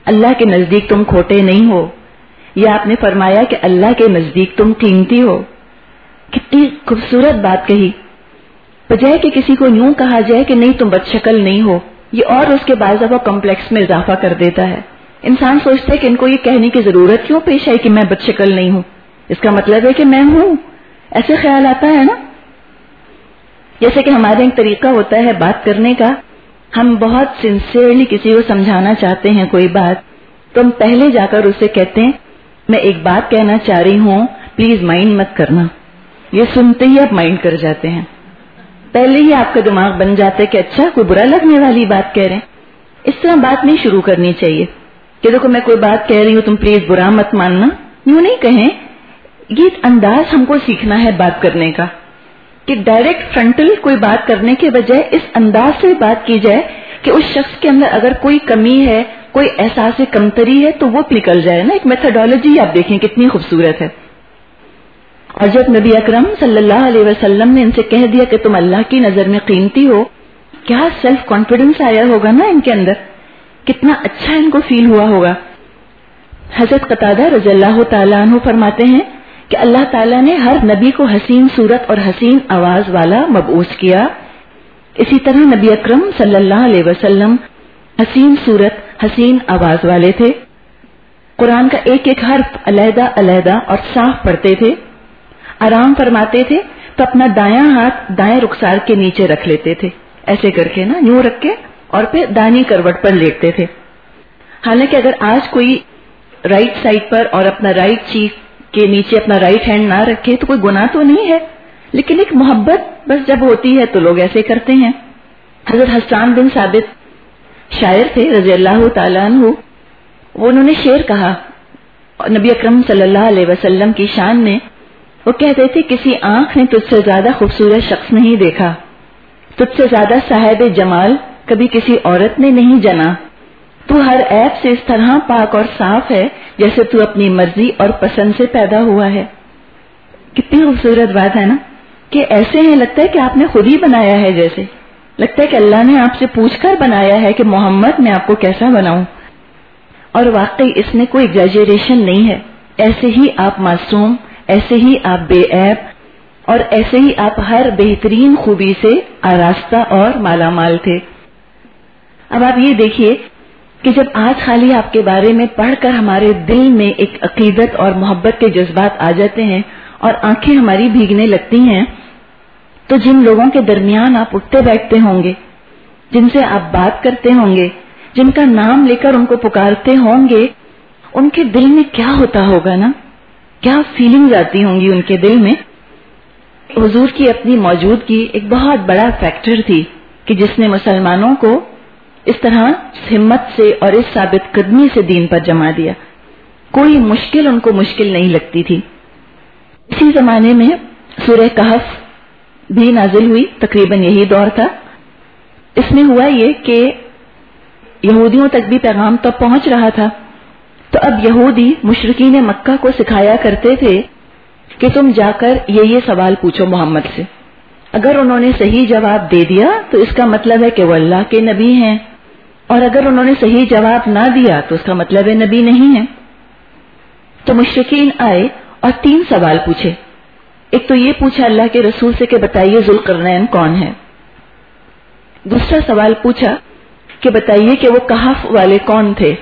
اللہ کے نزدیک تم کھوٹے نہیں ہو، یا آپ نے فرمایا کہ اللہ کے نزدیک تم قیمتی ہو. کتنی خوبصورت بات کہی. بجائے کہ کسی کو یوں کہا جائے کہ نہیں تم بد شکل نہیں ہو، یہ اور اس کے بعض دفعہ کمپلیکس میں اضافہ کر دیتا ہے. انسان سوچتا ہے کہ ان کو یہ کہنے کی ضرورت کیوں پیش آئی کہ میں بد شکل نہیں ہوں، اس کا مطلب ہے کہ میں ہوں. ایسے خیال آتا ہے نا. جیسے کہ ہمارے ایک طریقہ ہوتا ہے بات کرنے کا، ہم بہت سنسیئرلی کسی کو سمجھانا چاہتے ہیں کوئی بات، تو ہم پہلے جا کر اسے کہتے ہیں میں ایک بات کہنا چاہ رہی ہوں، پلیز مائنڈ مت کرنا. یہ سنتے ہی آپ مائنڈ کر جاتے ہیں، پہلے ہی آپ کا دماغ بن جاتا ہے کہ اچھا کوئی برا لگنے والی بات کہہ رہے ہیں. اس طرح بات نہیں شروع کرنی چاہیے کہ دیکھو میں کوئی بات کہہ رہی ہوں تم پلیز برا مت ماننا. یوں نہیں کہیں. یہ انداز ہم کو سیکھنا ہے بات کرنے کا کہ ڈائریکٹ فرنٹل کوئی بات کرنے کے بجائے اس انداز سے بات کی جائے کہ اس شخص کے اندر اگر کوئی کمی ہے، کوئی احساس کمتری ہے تو وہ نکل جائے نا. ایک میتھڈالوجی آپ دیکھیں کتنی خوبصورت ہے. اور جب نبی اکرم صلی اللہ علیہ وسلم نے ان سے کہہ دیا کہ تم اللہ کی نظر میں قیمتی ہو، کیا سیلف کانفیڈنس آیا ہوگا نا ان کے اندر، کتنا اچھا ان کو فیل ہوا ہوگا. حضرت قتادہ رضی اللہ تعالیٰ عنہ فرماتے ہیں کہ اللہ تعالیٰ نے ہر نبی کو حسین صورت اور حسین آواز والا مبعوث کیا. اسی طرح نبی اکرم صلی اللہ علیہ وسلم حسین صورت حسین آواز والے تھے. قرآن کا ایک ایک حرف علیحدہ علیحدہ اور صاف پڑھتے تھے. آرام فرماتے تھے تو اپنا دایاں ہاتھ دائیں رخسار کے نیچے رکھ لیتے تھے، ایسے کر کے نا یوں رکھ کے، اور پھر دانی کروٹ پر لیٹتے تھے. حالانکہ اگر آج کوئی رائٹ سائڈ پر اور اپنا رائٹ چیک کے نیچے اپنا رائٹ ہینڈ نہ رکھے تو کوئی گناہ تو نہیں ہے، لیکن ایک محبت بس جب ہوتی ہے تو لوگ ایسے کرتے ہیں. حضرت حسان بن ثابت شاعر تھے رضی اللہ تعالیٰ عنہ. وہ انہوں نے شعر کہا نبی اکرم صلی اللہ علیہ وسلم کی شان میں. وہ کہتے تھے کسی آنکھ نے تجھ سے زیادہ خوبصورت شخص نہیں دیکھا، تجھ سے زیادہ صاحب جمال کبھی کسی عورت نے نہیں جنا. تو ہر عیب سے اس طرح پاک اور صاف ہے جیسے تو اپنی مرضی اور پسند سے پیدا ہوا ہے. کتنی خوبصورت بات ہے نا کہ ایسے ہیں لگتا ہے کہ آپ نے خود ہی بنایا ہے، جیسے لگتا ہے کہ اللہ نے آپ سے پوچھ کر بنایا ہے کہ محمد میں آپ کو کیسا بناؤں. اور واقعی اس میں کوئی ایگزیجریشن نہیں ہے. ایسے ہی آپ معصوم، ایسے ہی آپ بے عیب، اور ایسے ہی آپ ہر بہترین خوبی سے آراستہ اور مالا مال تھے. اب آپ یہ دیکھیے کہ جب آج خالی آپ کے بارے میں پڑھ کر ہمارے دل میں ایک عقیدت اور محبت کے جذبات آ جاتے ہیں اور آنکھیں ہماری بھیگنے لگتی ہیں، تو جن لوگوں کے درمیان آپ اٹھتے بیٹھتے ہوں گے، جن سے آپ بات کرتے ہوں گے، جن کا نام لے کر ان کو پکارتے ہوں گے، ان کے دل میں کیا ہوتا ہوگا نا، کیا فیلنگز آتی ہوں گی ان کے دل میں. حضور کی اپنی موجودگی ایک بہت بڑا فیکٹر تھی کہ جس نے مسلمانوں کو اس طرح ہمت سے اور اس ثابت قدمی سے دین پر جما دیا. کوئی مشکل ان کو مشکل نہیں لگتی تھی. اسی زمانے میں سورہ کہف بھی نازل ہوئی، تقریباً یہی دور تھا. اس میں ہوا یہ کہ یہودیوں تک بھی پیغام تب پہنچ رہا تھا. تو اب یہودی مشرکین مکہ کو سکھایا کرتے تھے کہ تم جا کر یہ یہ سوال پوچھو محمد سے. اگر انہوں نے صحیح جواب دے دیا تو اس کا مطلب ہے کہ وہ اللہ کے نبی ہیں، اور اگر انہوں نے صحیح جواب نہ دیا تو اس کا مطلب ہے نبی نہیں ہے. تو مشرکین آئے اور تین سوال پوچھے. ایک تو یہ پوچھا اللہ کے رسول سے کہ بتائیے ذوالقرنین کون ہے. دوسرا سوال پوچھا کہ بتائیے کہ وہ کہف والے کون تھے.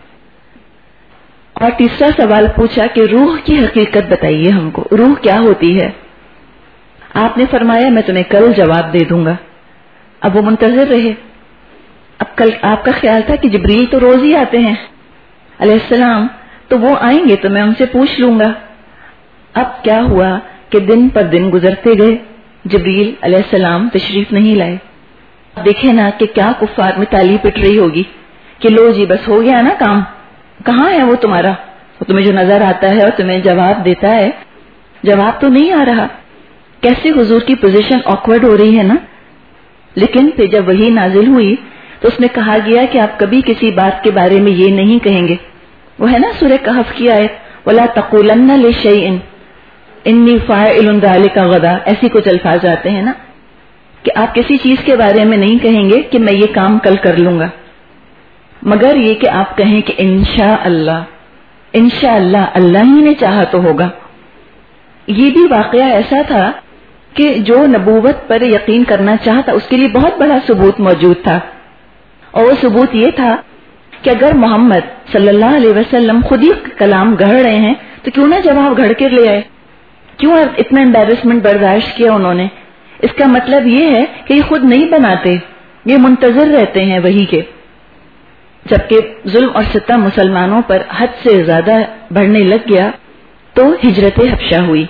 اور تیسرا سوال پوچھا کہ روح کی حقیقت بتائیے ہم کو، روح کیا ہوتی ہے. آپ نے فرمایا میں تمہیں کل جواب دے دوں گا. اب وہ منتظر رہے. اب کل آپ کا خیال تھا کہ جبریل تو روز ہی آتے ہیں علیہ السلام، تو وہ آئیں گے تو میں ان سے پوچھ لوں گا. اب کیا ہوا کہ دن پر دن گزرتے گئے، جبریل علیہ السلام تشریف نہیں لائے. دیکھیں نا کہ کیا کفار میں تالی پٹ رہی ہوگی کہ لو جی بس ہو گیا نا کام، کہاں ہے وہ تمہارا، وہ تمہیں جو نظر آتا ہے اور تمہیں جواب دیتا ہے، جواب تو نہیں آ رہا. کیسے حضور کی پوزیشن آکورڈ ہو رہی ہے نا. لیکن پھر جب وحی نازل ہوئی تو اس میں کہا گیا کہ آپ کبھی کسی بات کے بارے میں یہ نہیں کہیں گے. وہ ہے نا سورہ کہف کی آیت وَلَا تَقُولَنَّ لِشَيْءٍ إِنِّي فَاعِلٌ ذَلِكَ غَدًا. ایسی کچھ الفاظ آتے ہیں نا کہ آپ کسی چیز کے بارے میں نہیں کہیں گے کہ میں یہ کام کل کر لوں گا. مگر یہ کہ آپ کہیں کہ انشاءاللہ، انشاءاللہ اللہ ہی نے چاہا تو ہوگا۔ یہ بھی واقعہ ایسا تھا کہ جو نبوت پر یقین کرنا چاہتا اس کے لیے بہت بڑا ثبوت موجود تھا، اور وہ ثبوت یہ تھا کہ اگر محمد صلی اللہ علیہ وسلم خود ہی کلام گھڑ رہے ہیں تو کیوں نہ جواب گھڑ کے لے آئے، کیوں اتنا امبیرسمنٹ برداشت کیا انہوں نے؟ اس کا مطلب یہ ہے کہ یہ خود نہیں بناتے، یہ منتظر رہتے ہیں وحی کے۔ جبکہ ظلم اور ستم مسلمانوں پر حد سے زیادہ بڑھنے لگ گیا تو ہجرت حبشہ ہوئی۔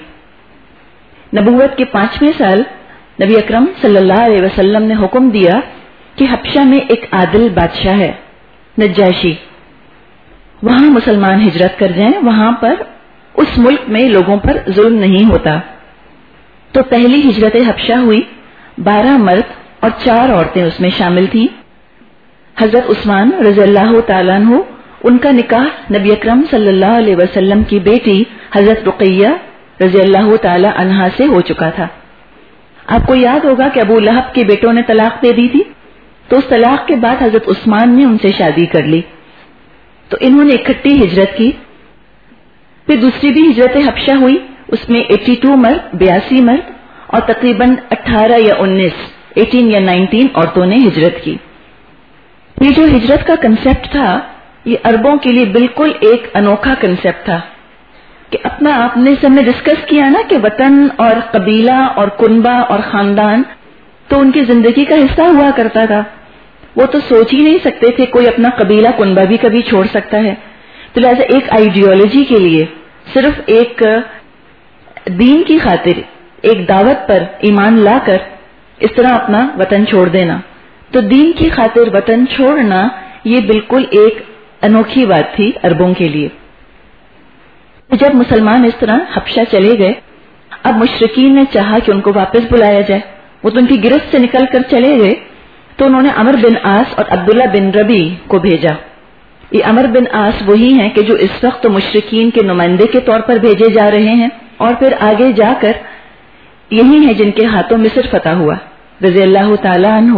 نبوت کے پانچویں سال نبی اکرم صلی اللہ علیہ وسلم نے حکم دیا کہ حبشہ میں ایک عادل بادشاہ ہے نجاشی، وہاں مسلمان ہجرت کر جائیں، وہاں پر اس ملک میں لوگوں پر ظلم نہیں ہوتا۔ تو پہلی ہجرت حبشہ ہوئی، بارہ مرد اور چار عورتیں اس میں شامل تھیں۔ حضرت عثمان رضی اللہ تعالیٰ عنہ، ان کا نکاح نبی اکرم صلی اللہ علیہ وسلم کی بیٹی حضرت رقیہ رضی اللہ تعالی عنہا سے ہو چکا تھا۔ آپ کو یاد ہوگا کہ ابو لہب کے بیٹوں نے طلاق دے دی تھی، تو اس طلاق کے بعد حضرت عثمان نے ان سے شادی کر لی، تو انہوں نے اکٹھی ہجرت کی۔ پھر دوسری بھی ہجرت حبشہ ہوئی، اس میں اٹھاسی مرد، بیاسی مرد اور تقریباً اٹھارہ یا انیس ایٹین یا نائنٹین عورتوں نے ہجرت کی۔ یہ جو ہجرت کا کنسیپٹ تھا یہ عربوں کے لیے بالکل ایک انوکھا کنسیپٹ تھا کہ اپنا آپ نے سب نے ڈسکس کیا نا کہ وطن اور قبیلہ اور کنبہ اور خاندان تو ان کی زندگی کا حصہ ہوا کرتا تھا، وہ تو سوچ ہی نہیں سکتے تھے کوئی اپنا قبیلہ کنبہ بھی کبھی چھوڑ سکتا ہے۔ تو لہٰذا ایک آئیڈیالوجی کے لیے صرف ایک دین کی خاطر ایک دعوت پر ایمان لا کر اس طرح اپنا وطن چھوڑ دینا، تو دین کی خاطر وطن چھوڑنا یہ بالکل ایک انوکھی بات تھی عربوں کے لیے۔ جب مسلمان اس طرح حبشہ چلے گئے، اب مشرکین نے چاہا کہ ان کو واپس بلایا جائے، وہ تو ان کی گرفت سے نکل کر چلے گئے، تو انہوں نے عمر بن عاص اور عبداللہ بن ربی کو بھیجا۔ یہ عمر بن عاص وہی ہیں کہ جو اس وقت مشرکین کے نمائندے کے طور پر بھیجے جا رہے ہیں، اور پھر آگے جا کر یہی ہیں جن کے ہاتھوں مصر فتح ہوا رضی اللہ تعالی عنہ۔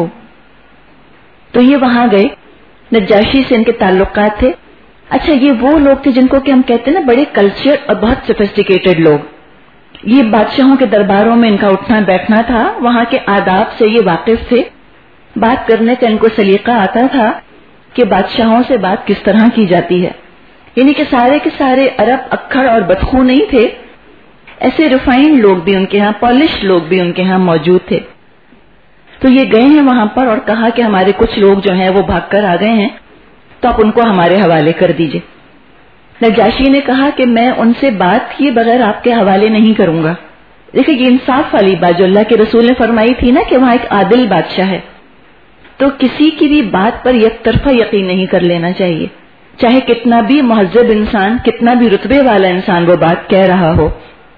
تو یہ وہاں گئے، نجاشی سے ان کے تعلقات تھے۔ اچھا، یہ وہ لوگ تھے جن کو کہ ہم کہتے ہیں نا بڑے کلچر اور بہت سفسٹیکیٹڈ لوگ، یہ بادشاہوں کے درباروں میں ان کا اٹھنا بیٹھنا تھا، وہاں کے آداب سے یہ واقف تھے، بات کرنے کا ان کو سلیقہ آتا تھا کہ بادشاہوں سے بات کس طرح کی جاتی ہے، یعنی کہ سارے کے سارے عرب اکھڑ اور بدخو نہیں تھے، ایسے ریفائنڈ لوگ بھی ان کے ہاں، پالش لوگ بھی ان کے ہاں موجود تھے۔ تو یہ گئے ہیں وہاں پر اور کہا کہ ہمارے کچھ لوگ جو ہیں وہ بھاگ کر آ گئے ہیں، تو آپ ان کو ہمارے حوالے کر دیجئے۔ نجاشی نے کہا کہ میں ان سے بات کیے بغیر آپ کے حوالے نہیں کروں گا۔ دیکھیں یہ انصاف والی بات جو اللہ کے رسول نے فرمائی تھی نا کہ وہاں ایک عادل بادشاہ ہے، تو کسی کی بھی بات پر یک طرفہ یقین نہیں کر لینا چاہیے، چاہے کتنا بھی مہذب انسان، کتنا بھی رتبے والا انسان وہ بات کہہ رہا ہو۔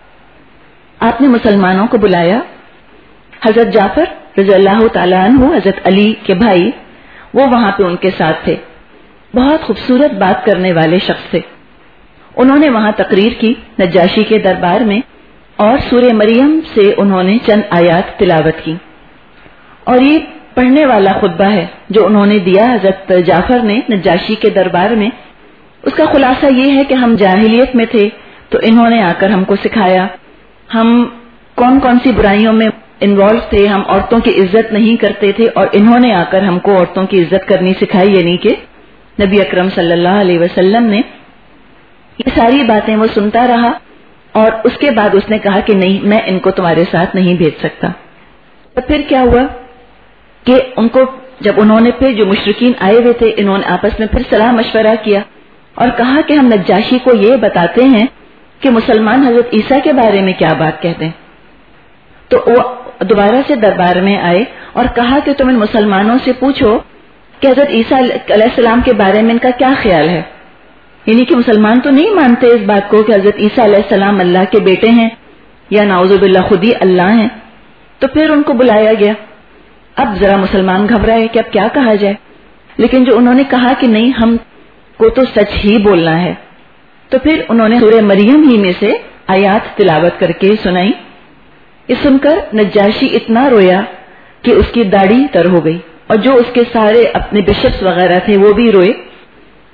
آپ نے مسلمانوں کو بلایا، حضرت جعفر رضی اللہ تعالیٰ عنہ حضرت علی کے بھائی وہ وہاں پہ ان کے ساتھ تھے، بہت خوبصورت بات کرنے والے شخص تھے۔ انہوں نے وہاں تقریر کی نجاشی کے دربار میں، اور سورہ مریم سے انہوں نے چند آیات تلاوت کی، اور یہ پڑھنے والا خطبہ ہے جو انہوں نے دیا حضرت جعفر نے نجاشی کے دربار میں۔ اس کا خلاصہ یہ ہے کہ ہم جاہلیت میں تھے تو انہوں نے آ کر ہم کو سکھایا، ہم کون کون سی برائیوں میں انوالو تھے، ہم عورتوں کی عزت نہیں کرتے تھے، اور انہوں نے آ کر ہم کو عورتوں کی عزت کرنی سکھائی، یعنی کہ نبی اکرم صلی اللہ علیہ وسلم نے۔ یہ ساری باتیں وہ سنتا رہا، اور اس کے بعد اس نے کہا کہ نہیں، میں ان کو تمہارے ساتھ نہیں بھیج سکتا۔ تو پھر کیا ہوا کہ ان کو جب انہوں نے پھر جو مشرکین آئے ہوئے تھے، انہوں نے آپس میں پھر صلاح مشورہ کیا اور کہا کہ ہم نجاشی کو یہ بتاتے ہیں کہ مسلمان حضرت عیسیٰ کے بارے میں کیا بات کہتے ہیں۔ تو وہ دوبارہ سے دربار میں آئے اور کہا کہ تم ان مسلمانوں سے پوچھو کہ حضرت عیسیٰ علیہ السلام کے بارے میں ان کا کیا خیال ہے، یعنی کہ مسلمان تو نہیں مانتے اس بات کو کہ حضرت عیسیٰ علیہ السلام اللہ کے بیٹے ہیں یا نعوذ باللہ خود ہی اللہ ہیں۔ تو پھر ان کو بلایا گیا، اب ذرا مسلمان گھبرائے کہ اب کیا کہا جائے، لیکن جو انہوں نے کہا کہ نہیں، ہم کو تو سچ ہی بولنا ہے، تو پھر انہوں نے سورہ مریم ہی میں سے آیات تلاوت کر کے سنائی۔ یہ سن کر نجاشی اتنا رویا کہ اس کی داڑھی تر ہو گئی، اور جو اس کے سارے اپنے بشپس وغیرہ تھے وہ بھی روئے،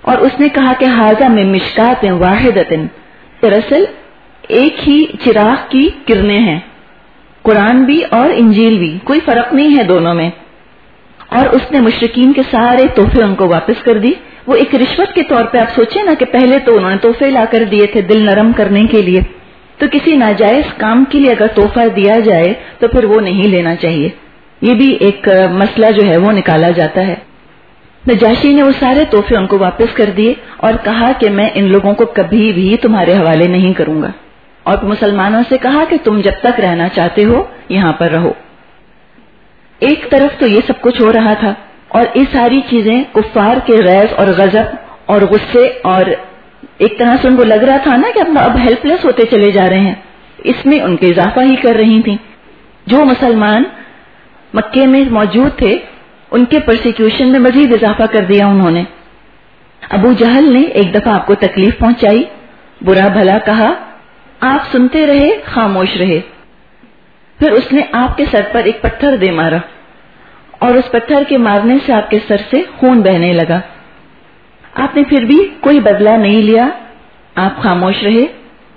اور اس نے کہا کہ ھذا من مشکات واحدۃ، دراصل ایک ہی چراغ کی کرنیں ہیں، قرآن بھی اور انجیل بھی، کوئی فرق نہیں ہے دونوں میں. اور اس نے مشرکین کے سارے تحفے ان کو واپس کر دی. وہ ایک رشوت کے طور پہ آپ سوچیں نا کہ پہلے تو انہوں نے تحفے لا کر دیے تھے دل نرم کرنے کے لیے، تو کسی ناجائز کام کے لیے اگر تحفہ دیا جائے تو پھر وہ نہیں لینا چاہیے. یہ بھی ایک مسئلہ جو ہے وہ نکالا جاتا ہے. نجاشی نے وہ سارے تحفے ان کو واپس کر دیے اور کہا کہ میں ان لوگوں کو کبھی بھی تمہارے حوالے نہیں کروں گا، اور مسلمانوں سے کہا کہ تم جب تک رہنا چاہتے ہو یہاں پر رہو. ایک طرف تو یہ سب کچھ ہو رہا تھا اور یہ ساری چیزیں کفار کے غیظ اور غضب اور غصے، اور ایک طرح سے ان کو لگ رہا تھا نا کہ اب اب ہیلپ لیس ہوتے چلے جا رہے ہیں، اس میں ان کے اضافہ ہی کر رہی تھیں. جو مسلمان مکے میں موجود تھے ان کے پرسیکیوشن میں مزید اضافہ کر دیا انہوں نے. ابو جہل نے ایک دفعہ آپ کو تکلیف پہنچائی، برا بھلا کہا، آپ سنتے رہے، خاموش رہے. پھر اس نے آپ کے سر پر ایک پتھر دے مارا اور اس پتھر کے مارنے سے آپ کے سر سے خون بہنے لگا. آپ نے پھر بھی کوئی بدلہ نہیں لیا، آپ خاموش رہے.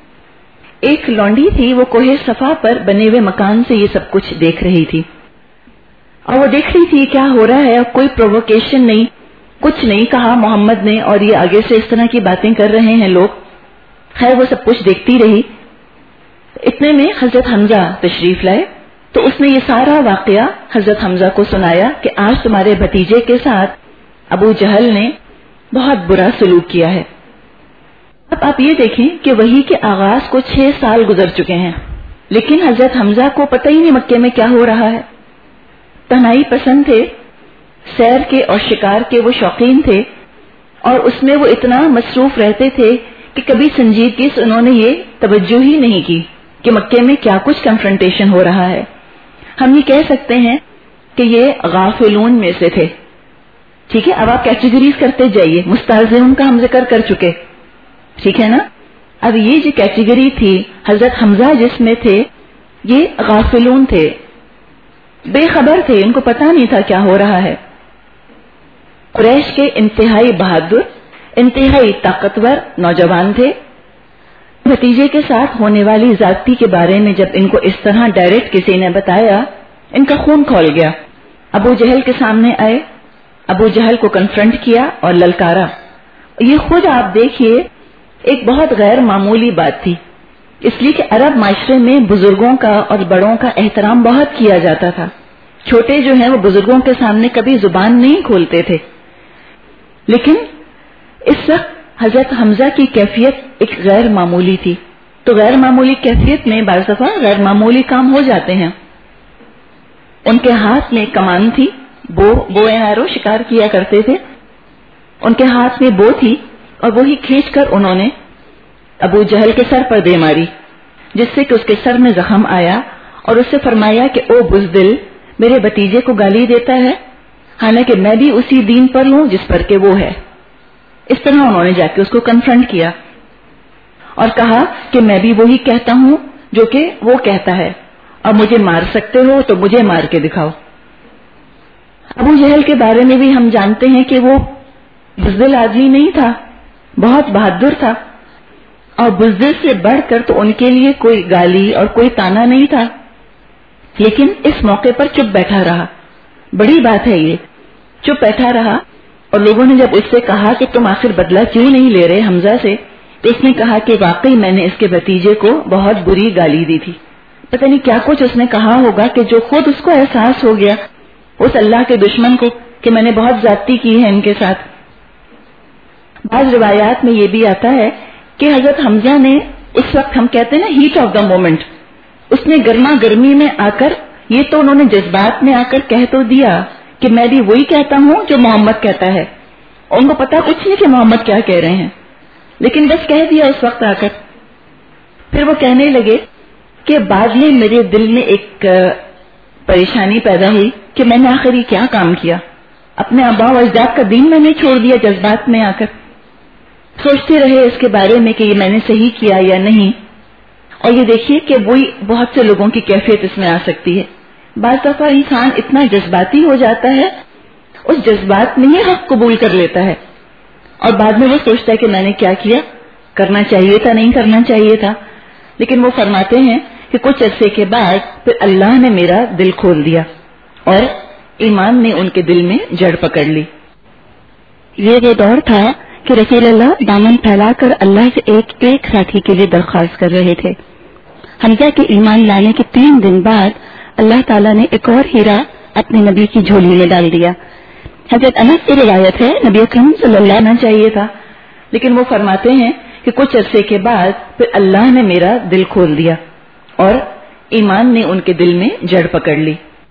ایک لونڈی تھی، وہ کوہ صفا پر بنے ہوئے مکان سے یہ سب کچھ دیکھ رہی تھی، اور وہ دیکھ رہی تھی کیا ہو رہا ہے. کوئی پرووکیشن نہیں، کچھ نہیں کہا محمد نے، اور یہ آگے سے اس طرح کی باتیں کر رہے ہیں لوگ. خیر وہ سب کچھ دیکھتی رہی. اتنے میں حضرت حمزہ تشریف لائے تو اس نے یہ سارا واقعہ حضرت حمزہ کو سنایا کہ آج تمہارے بھتیجے کے ساتھ ابو جہل نے بہت برا سلوک کیا ہے. اب آپ یہ دیکھیں کہ وحی کے آغاز کو چھ سال گزر چکے ہیں، لیکن حضرت حمزہ کو پتہ ہی نہیں مکے میں کیا ہو رہا ہے. تنہائی پسند تھے، سیر کے اور شکار کے وہ شوقین تھے، اور اس میں وہ اتنا مصروف رہتے تھے کہ کبھی سنجیدگی سے انہوں نے یہ توجہ ہی نہیں کی کہ مکے میں کیا کچھ کنفرنٹیشن ہو رہا ہے. ہم یہ کہہ سکتے ہیں کہ یہ غافلون میں سے تھے. ٹھیک ہے، اب آپ کیٹیگریز کرتے جائیے. مستہزئون کا ہم ذکر کر چکے، ٹھیک ہے نا. اب یہ جو کیٹیگری تھی حضرت حمزہ جس میں تھے، یہ غافلون تھے، بے خبر تھے، ان کو پتہ نہیں تھا کیا ہو رہا ہے. قریش کے انتہائی بہادر، انتہائی طاقتور نوجوان تھے. بھتیجے کے ساتھ ہونے والی زیادتی کے بارے میں جب ان کو اس طرح ڈائریکٹ کسی نے بتایا، ان کا خون کھول گیا. ابو جہل کے سامنے آئے، ابو جہل کو کنفرنٹ کیا اور للکارا. یہ خود آپ دیکھیے ایک بہت غیر معمولی بات تھی، اس لیے کہ عرب معاشرے میں بزرگوں کا اور بڑوں کا احترام بہت کیا جاتا تھا. چھوٹے جو ہیں وہ بزرگوں کے سامنے کبھی زبان نہیں کھولتے تھے. لیکن اس وقت حضرت حمزہ کی کیفیت ایک غیر معمولی تھی. تو غیر معمولی کیفیت میں بعض دفعہ غیر معمولی کام ہو جاتے ہیں. ان کے ہاتھ میں کمان تھی، بو بو اینارو شکار کیا کرتے تھے. ان کے ہاتھ میں بو تھی اور وہی کھینچ کر انہوں نے ابو جہل کے سر پر دے ماری، جس سے کہ اس کے سر میں زخم آیا، اور اس سے فرمایا کہ او بزدل، میرے بھتیجے کو گالی دیتا ہے، حالانکہ میں بھی اسی دین پر ہوں جس پر کہ وہ ہے. اس طرح انہوں نے جا کے اس کو کنفرنٹ کیا اور کہا کہ میں بھی وہی کہتا ہوں جو کہ وہ کہتا ہے، اور مجھے مار سکتے ہو تو مجھے مار کے دکھاؤ. ابو جہل کے بارے میں بھی ہم جانتے ہیں کہ وہ بزدل آدمی نہیں تھا، بہت بہادر تھا، اور بزدل سے بڑھ کر تو ان کے لیے کوئی گالی اور کوئی تانا نہیں تھا. لیکن اس موقع پر چپ بیٹھا رہا. بڑی بات ہے یہ، چپ بیٹھا رہا. اور لوگوں نے جب اس سے کہا کہ تم آخر بدلہ کیوں نہیں لے رہے حمزہ سے، تو اس نے کہا کہ واقعی میں نے اس کے بھتیجے کو بہت بری گالی دی تھی. پتہ نہیں کیا کچھ اس نے کہا ہوگا کہ جو خود اس کو احساس ہو گیا اس اللہ کے دشمن کو کہ میں نے بہت زیادتی کی ہے ان کے ساتھ. بعض روایات میں یہ بھی آتا ہے کہ حضرت حمزہ نے اس وقت، ہم کہتے ہیں نا ہیٹ آف دا مومنٹ، اس نے گرما گرمی میں آ کر، یہ تو انہوں نے جذبات میں آ کر کہہ تو دیا کہ میں بھی وہی کہتا ہوں جو محمد کہتا ہے. ان کو پتا کچھ نہیں کہ محمد کیا کہہ رہے ہیں، لیکن بس کہہ دیا اس وقت آ کر. پھر وہ کہنے لگے کہ بعد میں میرے دل میں ایک پریشانی پیدا ہوئی کہ میں نے آخر یہ کیا کام کیا، اپنے آباء و اجداد کا دین میں نے چھوڑ دیا جذبات میں آ کر. سوچتے رہے اس کے بارے میں کہ یہ میں نے صحیح کیا یا نہیں. اور یہ دیکھیے کہ وہی بہت سے لوگوں کی کیفیت اس میں آ سکتی ہے. بعض دفعہ انسان اتنا جذباتی ہو جاتا ہے، اس جذبات میں ہی حق قبول کر لیتا ہے. اور بعد میں وہ سوچتا ہے کہ میں نے کیا کیا، کرنا چاہیے تھا نہیں کرنا چاہیے تھا. لیکن وہ فرماتے ہیں کہ کچھ عرصے کے بعد پھر اللہ نے میرا دل کھول دیا اور ایمان نے ان کے دل میں جڑ پکڑ لی. یہ وہ دور تھا کہ رسول اللہ دامن پھیلا کر اللہ سے ایک ایک ساتھی کے لیے درخواست کر رہے تھے. حمزہ کے ایمان لانے کے تین دن بعد اللہ تعالیٰ نے ایک اور ہیرا اپنے نبی کی جھولی میں ڈال دیا. حضرت انس کی روایت ہے نبی اکرم صلی اللہ علیہ وسلم چاہیے تھا، لیکن وہ فرماتے ہیں کہ کچھ عرصے کے بعد پھر اللہ نے میرا دل کھول دیا اور ایمان نے ان کے دل میں جڑ پکڑ لی.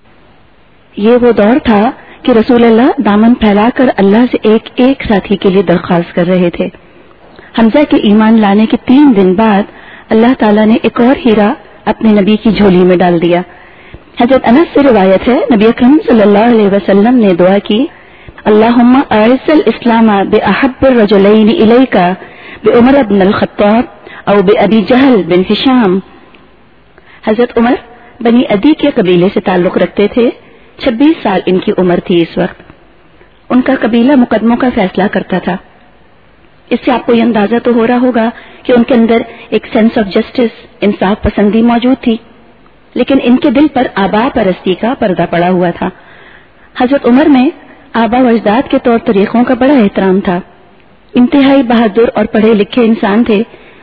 یہ وہ دور تھا کہ رسول اللہ دامن پھیلا کر اللہ سے ایک ایک ساتھی کے لیے درخواست کر رہے تھے. حمزہ کے ایمان لانے کے تین دن بعد اللہ تعالیٰ نے ایک اور ہیرا اپنے نبی کی جھولی میں ڈال دیا. حضرت انس سے روایت ہے نبی اکرم صلی اللہ علیہ وسلم نے دعا کی، اللہم اعز الاسلام باحب الرجلین الیک بعمر بن الخطاب او بابی جہل بن ہشام. حضرت عمر بنی عدی کے قبیلے سے تعلق رکھتے تھے. چھبیس سال ان کی عمر تھی اس وقت. ان کا قبیلہ مقدموں کا فیصلہ کرتا تھا. اس سے آپ کو یہ اندازہ تو ہو رہا ہوگا کہ ان کے اندر ایک سینس آف جسٹس، انصاف پسندی موجود تھی، لیکن ان کے دل پر آبا پرستی کا پردہ پڑا ہوا تھا. حضرت عمر میں آبا و اجداد کے طور طریقوں کا بڑا احترام تھا. انتہائی بہادر اور پڑھے لکھے انسان تھے،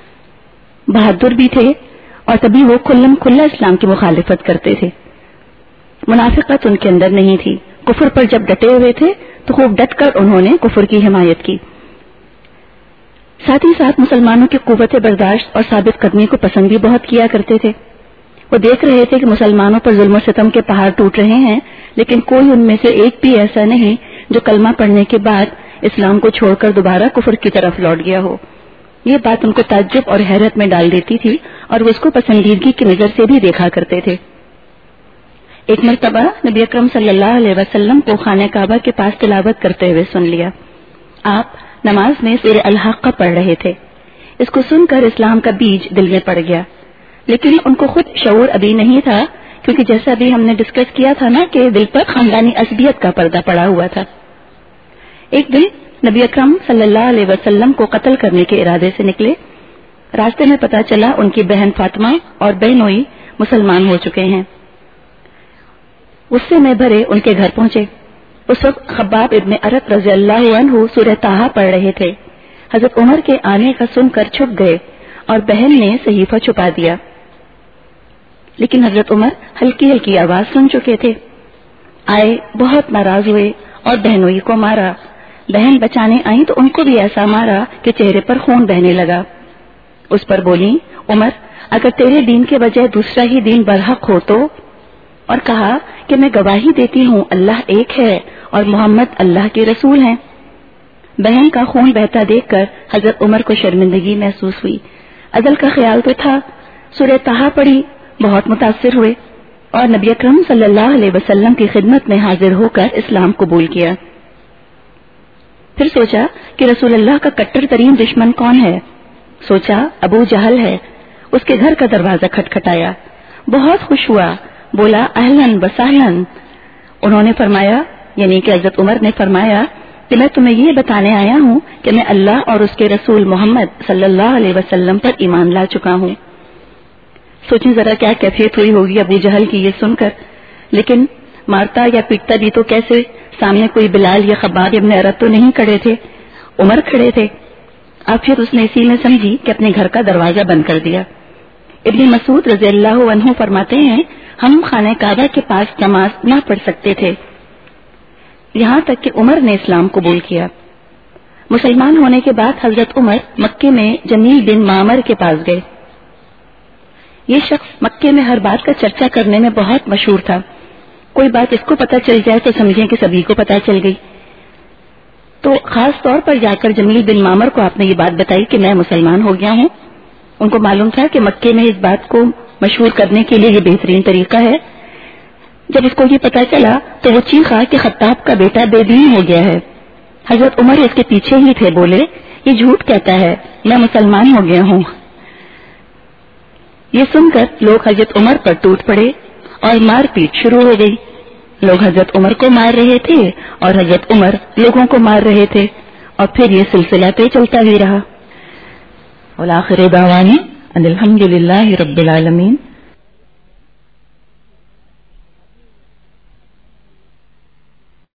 بہادر بھی تھے، اور تبھی وہ کھلم کھلا اسلام کی مخالفت کرتے تھے. منافقت ان کے اندر نہیں تھی. کفر پر جب ڈٹے ہوئے تھے تو خوب ڈٹ کر انہوں نے کفر کی حمایت کی. ساتھ ہی ساتھ مسلمانوں کی قوت برداشت اور ثابت قدمی کو پسند بھی بہت کیا کرتے تھے. وہ دیکھ رہے تھے کہ مسلمانوں پر ظلم و ستم کے پہاڑ ٹوٹ رہے ہیں، لیکن کوئی ان میں سے ایک بھی ایسا نہیں جو کلمہ پڑھنے کے بعد اسلام کو چھوڑ کر دوبارہ کفر کی طرف لوٹ گیا ہو. یہ بات ان کو تعجب اور حیرت میں ڈال دیتی تھی اور وہ اس کو پسندیدگی کی نظر سے بھی دیکھا کرتے تھے. ایک مرتبہ نبی اکرم صلی اللہ علیہ وسلم کو خانہ کعبہ کے پاس تلاوت کرتے ہوئے سن لیا. آپ نماز میں سورہ الحاقہ پڑھ رہے تھے. اس کو سن کر اسلام کا بیج دل میں پڑ گیا، لیکن ان کو خود شعور ابھی نہیں تھا، کیونکہ جیسا ابھی ہم نے ڈسکس کیا تھا نا کہ دل پر خاندانی عصبیت کا پردہ پڑا ہوا تھا. ایک دن نبی اکرم صلی اللہ علیہ وسلم کو قتل کرنے کے ارادے سے نکلے. راستے میں پتا چلا ان کی بہن فاطمہ اور بہنوئی مسلمان ہو چکے ہیں. غصے میں بھرے ان کے گھر پہنچے. اس وقت خباب ابن ارت رضی اللہ عنہ سورہ طٰہٰ پڑھ رہے تھے. حضرت عمر کے آنے کا سن کر چھپ گئے اور بہن نے صحیفہ چھپا دیا، لیکن حضرت عمر ہلکی ہلکی آواز سن چکے تھے. آئے، بہت ناراض ہوئے اور بہنوئی کو مارا. بہن بچانے آئیں تو ان کو بھی ایسا مارا کہ چہرے پر خون بہنے لگا. اس پر بولی، عمر اگر تیرے دین کے بجائے دوسرا ہی دین برحق ہو تو، اور کہا کہ میں گواہی دیتی ہوں اللہ ایک ہے اور محمد اللہ کے رسول ہیں. بہن کا خون بہتا دیکھ کر حضرت عمر کو شرمندگی محسوس ہوئی. عدل کا خیال تو تھا. سورہ طٰہٰ پڑھی، بہت متاثر ہوئے اور نبی اکرم صلی اللہ علیہ وسلم کی خدمت میں حاضر ہو کر اسلام قبول کیا. پھر سوچا کہ رسول اللہ کا کٹر ترین دشمن کون ہے. سوچا ابو جہل ہے. اس کے گھر کا دروازہ کھٹکھٹایا. بہت خوش ہوا، بولا اہلن و سہلن. انہوں نے فرمایا، یعنی کہ حضرت عمر نے فرمایا کہ میں تمہیں یہ بتانے آیا ہوں کہ میں اللہ اور اس کے رسول محمد صلی اللہ علیہ وسلم پر ایمان لا چکا ہوں. سوچیں ذرا کیا کیفیت ہوئی ہوگی ابو جہل کی یہ سن کر. لیکن مارتا یا پیٹتا بھی تو کیسے؟ سامنے کوئی بلال یا خباب ابن ارت تو نہیں کھڑے تھے، عمر کھڑے تھے. اب پھر اس نے اسی میں سمجھی کہ اپنے گھر کا دروازہ بند کر دیا. ابن مسعود رضی اللہ عنہ فرماتے ہیں ہم خانہ کعبہ کے پاس نماز نہ پڑھ سکتے تھے، یہاں تک کہ عمر نے اسلام قبول کیا. مسلمان ہونے کے بعد حضرت عمر مکے میں جمیل بن معمر کے پاس گئے. یہ شخص مکے میں ہر بات کا چرچا کرنے میں بہت مشہور تھا. کوئی بات اس کو پتہ چل جائے تو سمجھیں کہ سبھی کو پتہ چل گئی. تو خاص طور پر جا کر جمیل بن معمر کو آپ نے یہ بات بتائی کہ میں مسلمان ہو گیا ہوں. ان کو معلوم تھا کہ مکے میں اس بات کو مشہور کرنے کے لیے یہ بہترین طریقہ ہے. جب اس کو یہ پتہ چلا تو وہ چیخا کہ خطاب کا بیٹا بے دین ہو گیا ہے. حضرت عمر اس کے پیچھے ہی تھے. بولے یہ جھوٹ کہتا ہے، میں مسلمان ہو گیا ہوں. یہ سن کر لوگ حضرت عمر پر ٹوٹ پڑے اور مار پیٹ شروع ہو گئی. لوگ حضرت عمر کو مار رہے تھے اور حضرت عمر لوگوں کو مار رہے تھے. اور پھر یہ سلسلہ پہ چلتا بھی رہا. والآخر دعوانا ان الحمد للہ رب العالمین.